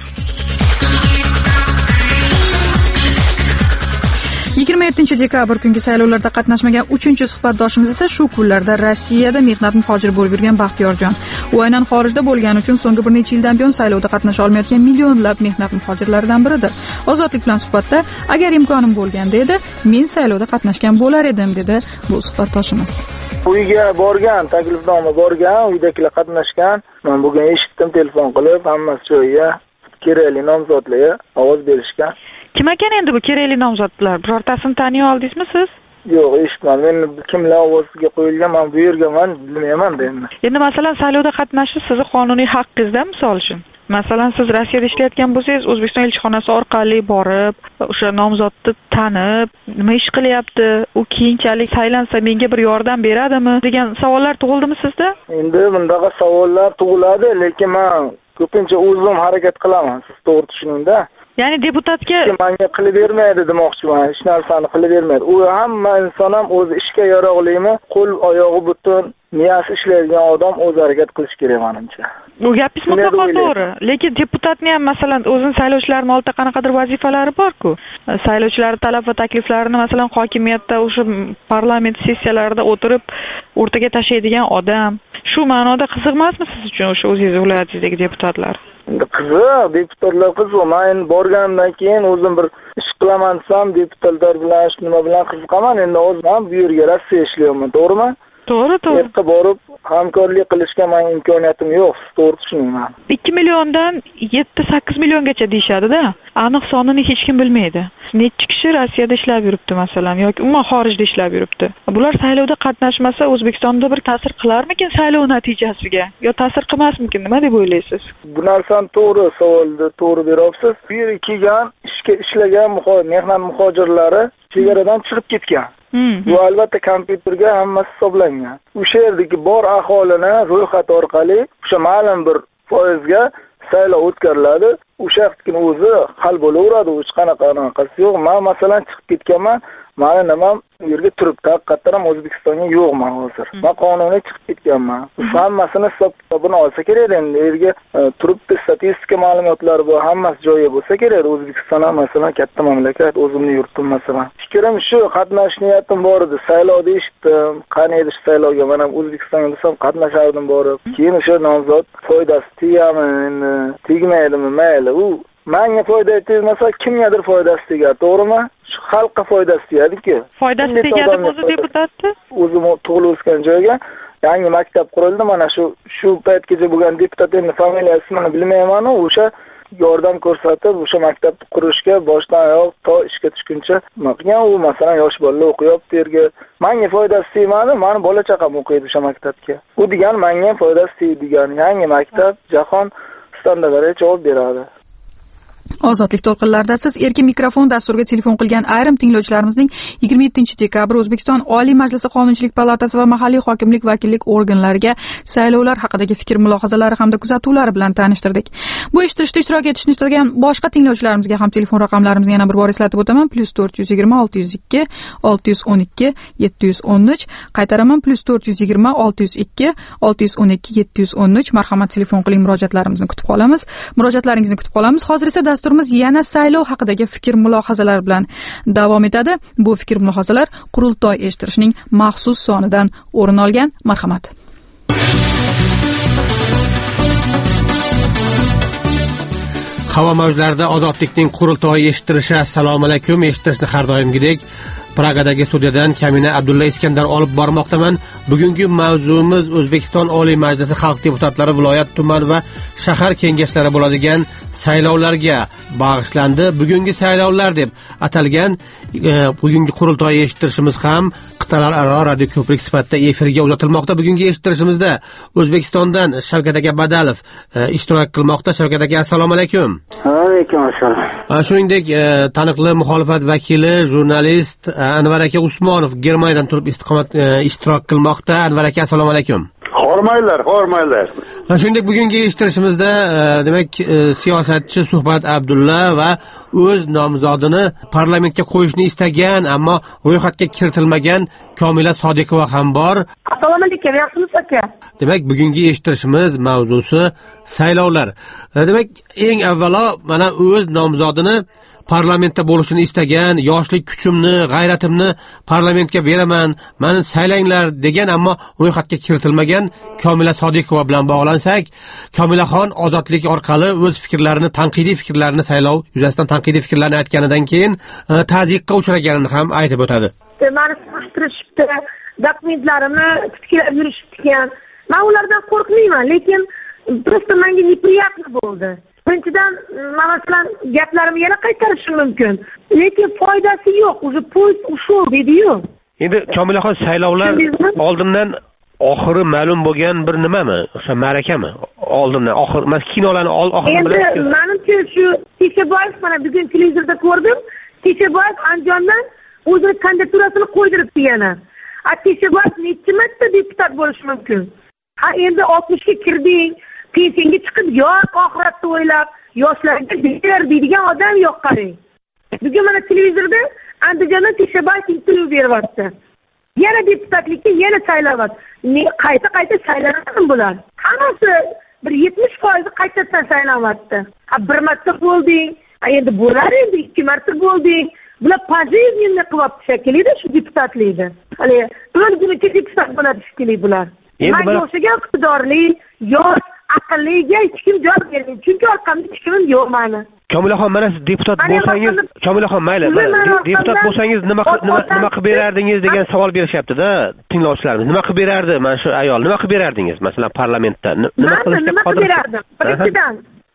yigirma yettinchi dekabr kungi saylovlarda qatnashmagan uchinchi suhbatdoshimiz esa shu kunlarda Rossiyada mehnat muhojiri bo'lib yurgan Baxtiyorjon. U aynan xorijda bo'lgani uchun so'nggi bir necha yildan buyon saylovda qatnasha olmayotgan millionlab mehnat muhojirlaridan biridir. Ozodlik bilan suhbatda agar imkonim bo'lganda edi, men saylovda qatnashgan bo'lar edim, dedi bu suhbatdoshimiz. Uyga borgan, taklifnoma borgan, uydagilar qatnashgan. Men bugun eshitdim, telefon qilib, hammasi joyiga, kerakli nomzodlarga ovoz berishgan. Kim ekan endi bu kerakli nomzodlar? Birortasini taniy oldingizmi siz? Yo'q, eshitmadim. Men kimlar ovoziga qo'yilgan, men bu yergaman, bilmayman endi. Endi masalan, saylovda qatnashish sizni qonuniy haqqingizda, misol uchun. Masalan, siz Rossiyada ishlayotgan bo'lsangiz, O'zbekiston elchixonasi orqali borib, o'sha nomzodni tanib, nima ish qilyapti, u keyinchalik saylansa menga bir yordam beradimi degan savollar tug'ildimi sizda? Endi bundaqa savollar tug'iladi, lekin men ko'pincha o'zim harakat qilaman, siz to'g'ri tushuningda. Ya'ni deputatga menga qilib bermaydi demoqchiman, hech narsani qilib bermaydi. U hamma inson ham o'zi ishga yaroqlimi, qo'l oyog'i butun, miyasi ishlaydigan odam o'zi harakat qilish kerak menimcha. Bu gapingiz mutlaqo to'g'ri. Lekin deputatning ham masalan o'zini saylovchilarning oldida qanaqadir vazifalari bor-ku. Saylovchilar talab va takliflarini masalan hokimiyatda o'sha parlament sessiyalarida o'tirib o'rtaga tashlaydigan odam. Shu ma'noda qiziq emasmi siz uchun o'sha o'zingiz viloyatingizdagi deputatlar? Qiziq, deputatlar qiziq. Men borganimdan keyin o'zim bir ish qilaman desam, deputatlar bilan nima bilan qiziqaman. Endi hozir ham bu yerga Rossiya ishlayapman, to'g'rimi? To'g'ri, to'g'ri. Yerga borib hamkorlik qilishga men imkoniyatim yo'q, to'g'ri tushunmayman. ikki milliondan yetti sakkiz milliongacha deyshadi-da. Aniq sonini hech kim bilmaydi. Necha kishi Rossiyada ishlab yuribdi masalan yoki umuman xorijda ishlab yuribdi. Bular saylovda qatnashmasa O'zbekistonda bir ta'sir qilarmikin saylov natijasiga? Yo ta'sir qilmasmikin? Nima deb o'ylaysiz? Bu narsani to'g'ri savolni to'g'ri beryapsiz. Bu yerga kelgan, ishga ishlagan mehnat muhojirlari chegaradan chiqib ketgan. Bu albatta kompyuterga hammasi hisoblangan. O'sha yerdagi bor aholini ro'yxat orqali o'sha ma'lum bir foizga saylov o'tkaziladi. O'sha vaqtning o'zi hal bo'laveradi, hech qanaqa qanaqasi yo'q. Men masalan chiqib ketganman, mani nimam u yerga turibdi. Haqiqatdan ham O'zbekistonga yo'qman hozir. Men qonuniy chiqib ketganman. Hammasini hisob kitobini olsa kerak endi. U yerga turibdi, statistika ma'lumotlari bor, hammasi joyi bo'lsa kerak. O'zbekiston ham masalan katta mamlakat, o'zimni yurtim masalan. Fikrim shu, qatnash niyatim bor edi. Saylovda eshitdim, qani edi saylovga, men ham O'zbekistonga desam qatnashardim borib. Keyin o'sha nomzod foydasi tegami, endi tegmaydimi, mayli. U menga foyda tegmasa kimgadir foydasi tegadi, to'g'rimi? Shu xalqqa foydasi tegadi-ku. Foydasi tegadi o'zi deputatni? O'zim tug'ilib o'sgan joyga yangi maktab qurildi. Mana shu shu paytgacha bo'lgan deputat endi familiyasini bilmayman, o'sha yordam ko'rsatib o'sha maktabni qurishga boshdan oyoq to ishga tushguncha qilgan. U masalan yosh bolalar o'qiyapti yerga. Menga foydasi tegmadi, meni bola chaqam o'qiydi o'sha maktabga. U degan menga foydasi tegadigan yangi maktab jahon standartlariga javob beradi. Ozodlik to'lqinlarida siz erkin mikrofon dasturiga telefon qilgan ayrim tinglovchilarimizning yigirma yettinchi dekabr O'zbekiston Oliy Majlisi Qonunchilik palatasi va mahalliy hokimlik vakillik organlariga saylovlar haqidagi fikr mulohazalari hamda kuzatuvlari bilan tanishtirdik. Bu eshittirishda ishtirok etishni istagan boshqa tinglovchilarimizga ham telefon raqamlarimizni yana bir bor eslatib o'taman. plus to'rt yuz yigirma olti yuz ikki olti yuz o'n ikki yetti yuz o'n uch. Qaytaraman plus to'rt yuz yigirma olti yuz ikki olti yuz o'n ikki yetti yuz o'n uch. Marhamat telefon qiling, murojaatlarimizni kutib qolamiz. Murojaatlaringizni kutib qolamiz. Hozir esa dasturimiz yana saylov haqidagi fikr mulohazalar bilan davom etadi. Bu fikr mulohazalar qurultoy eshittirishning maxsus sonidan o'rin olgan. Marhamat. Havo mavjlarida ozodlikning qurultoyi eshittirishi. Assalomu alaykum. Eshittirishni har doimgidek Pragadagi studiyadan Kamina Abdulla Iskandar olib bormoqdaman. Bugungi mavzuimiz O'zbekiston Oliy Majlisi xalq deputatlari viloyat, tuman va shahar kengashlari bo'ladigan saylovlarga bag'ishlandi. Bugungi saylovlar deb atalgan e, bugungi qurultoy eshittirishimiz ham qit'alararo radio ko'prik sifatida efirga uzatilmoqda. Bugungi eshittirishimizda O'zbekistondan Shavkat aka Badalov e, ishtirok qilmoqda. Shavkat aka, assalomu alaykum. Alaykum assalom. Shuningdek, e, taniqli muxolifat vakili, jurnalist Anvar aka Usmonov Germaniyadan turib istiqomat e, ishtirok qilmoqda. Anvar aka, assalomu alaykum. Hormaylar, hormaylar. Shuningdek, bugungi eshittirishimizda e, demak e, siyosatchi Suhbat Abdulla va o'z nomzodini parlamentga qo'yishni istagan, ammo ro'yxatga kiritilmagan Komila Sodiqova ham bor. Assalomu alaykum, yaxshimisiz aka? Demak, bugungi eshittirishimiz mavzusi saylovlar. E, demak, eng avvalo mana o'z nomzodini parlamentda bo'lishini istagan, yoshlik kuchimni, g'ayratimni parlamentga beraman, meni saylanglar degan, ammo ro'yxatga kiritilmagan Komila Sodiqova bilan bog'lansak, Komilaxon ozodlik orqali o'z fikrlarini, tanqidiy fikrlarini saylov yuzasidan tanqidiy fikrlarini aytganidan keyin e, ta'ziqqa uchraganini ham aytib o'tadi. Meni surishtirishibdi, dokumentlarimni tiklab yurishibdi. Men ulardan qo'rqmayman, lekin просто menga неприятно bo'ldi. Birinchidan, masalan, gaplarimni yana qaytarishim mumkin, lekin foydasi yo'q. O'zi poyezd ushul dedi-yu. Endi Komilaxon, saylovlar oldindan oxiri ma'lum bo'lgan bir nimami? O'sha ma'rakami? Oldindan oxir, mas kinolarni oxiri bilan. Endi menimcha shu Teshaboyev, mana bugun televizorda ko'rdim, Teshaboyev Andijondan o'zining kandidaturasini qo'ydiribdi yana. A Teshaboyev necha marta deputat bo'lishi mumkin? Ha, endi oltmishga kirding, pensiyaga chiqib yo'q, oxiratni o'ylab, yoshlarga ber deydigan odam yo'q, qarang. Bugun mana televizorda Andijondan Teshaboyev intervyu beryapti. Yana deputatlikka yana saylayapti. Qayta-qayta saylanadi bular. Hammasi bir yetmish foiz qaytadan saylanayapti. Ha, bir marta bo'lding, endi bo'lar endi ikki marta bo'lding. Bular pojizniy qilyapti shekilli shu deputatlikda. Hali o'zgunicha deputat bo'ladi shekilli bular. Men yo'shagan iqtidorli, yosh, aqlliga hech kim joy bermaydi. Chunki orqamda hech kim yo'q meni. Komilaxon, mana siz deputat bo'lsangiz, Komilaxon, mayli, deputat bo'lsangiz nima nima nima qilib berardingiz degan savol berishyapti-da tinglovchilarimiz. Nima qilib berardi mana shu ayol? Nima qilib berardingiz masalan parlamentda? Nima qilishga qodir? Berardim. Birinchidan,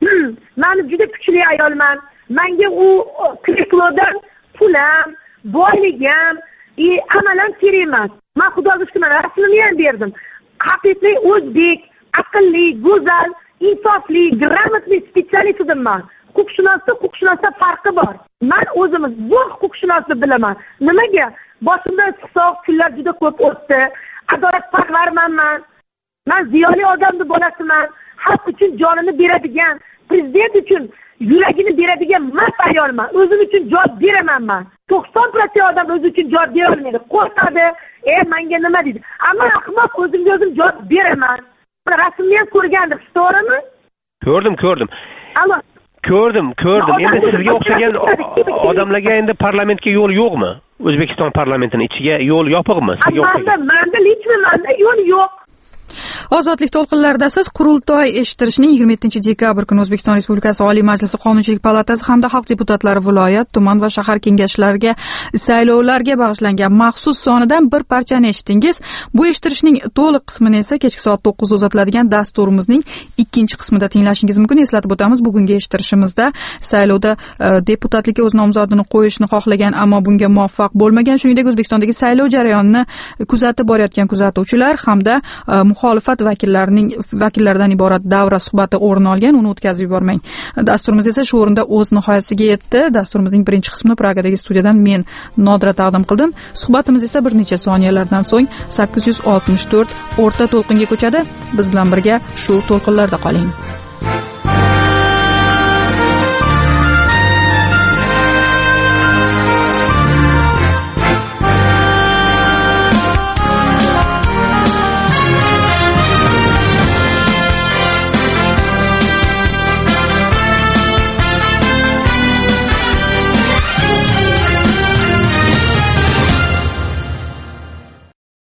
men juda kuchli ayolman. Menga u Kriklodan pulam, boyligim, e amalan kerak emas. Men xudoga shukr, rasmimni ham berdim. Haqiqiy o'zbek, aqlli, go'zal, insofli, gрамотный specialist edim. Huquqshunosda huquqshunosda farqi bor. Men o'zimiz bu huquqshunosni bilaman. Nimaga? Boshimda hisob kunlar juda ko'p o'tdi. Adolatparvarman men. Men ziyoli odamni bolasiman. Xalq uchun jonini beradigan, prezident uchun yuragini beradigan mard ayolman. O'zim uchun javob beraman men. to'qson foiz odam o'zi uchun javob bera olmaydi. Qo'rqadi, "E, menga nima?" deydi. Ammo ahmoq o'zimga o'zim javob beraman. Rasmni ham ko'rgandim, to'g'rimi? Ko'rdim, ko'rdim. Allo. Ko'rdim, ko'rdim. Endi sizga o'xshagan odamlarga endi parlamentga yo'l yo'qmi? O'zbekiston parlamentining ichiga yo'l yopiqmi? Sizga o'xshagan. Menda hech nimada yo'l yo'q. Ozodlik to'lqinlaridasiz qurultoy eshittirishning yigirma yettinchi dekabr kuni O'zbekiston Respublikasi Oliy Majlisi Qonunchilik palatasi hamda xalq deputatlari viloyat, tuman va shahar kengashlariga saylovlarga bag'ishlangan maxsus sonidan bir parchani eshitdingiz. Bu eshittirishning to'liq qismini esa kechki soat to'qqizda uzatiladigan dasturimizning ikkinchi qismida tinglashingiz mumkin. Eslatib o'tamiz, bugungi eshittirishimizda saylovda e, deputatlikka o'z nomzodini qo'yishni xohlagan, ammo bunga muvaffaq bo'lmagan, shuningdek O'zbekistondagi saylov jarayonini kuzatib borayotgan kuzatuvchilar hamda e, muxolifat vakillarining vakillaridan iborat davra suhbati o'rin olgan. Uni o'tkazib yubormang. Dasturimiz esa shu o'rinda o'z nihoyasiga yetdi. Dasturimizning birinchi qismini Pragadagi studiyadan men Nodira taqdim qildim. Suhbatimiz esa bir necha soniyalardan so'ng sakkiz yuz oltmish to'rt o'rta to'lqinga ko'chadi. Biz bilan birga shu to'lqinlarda qoling.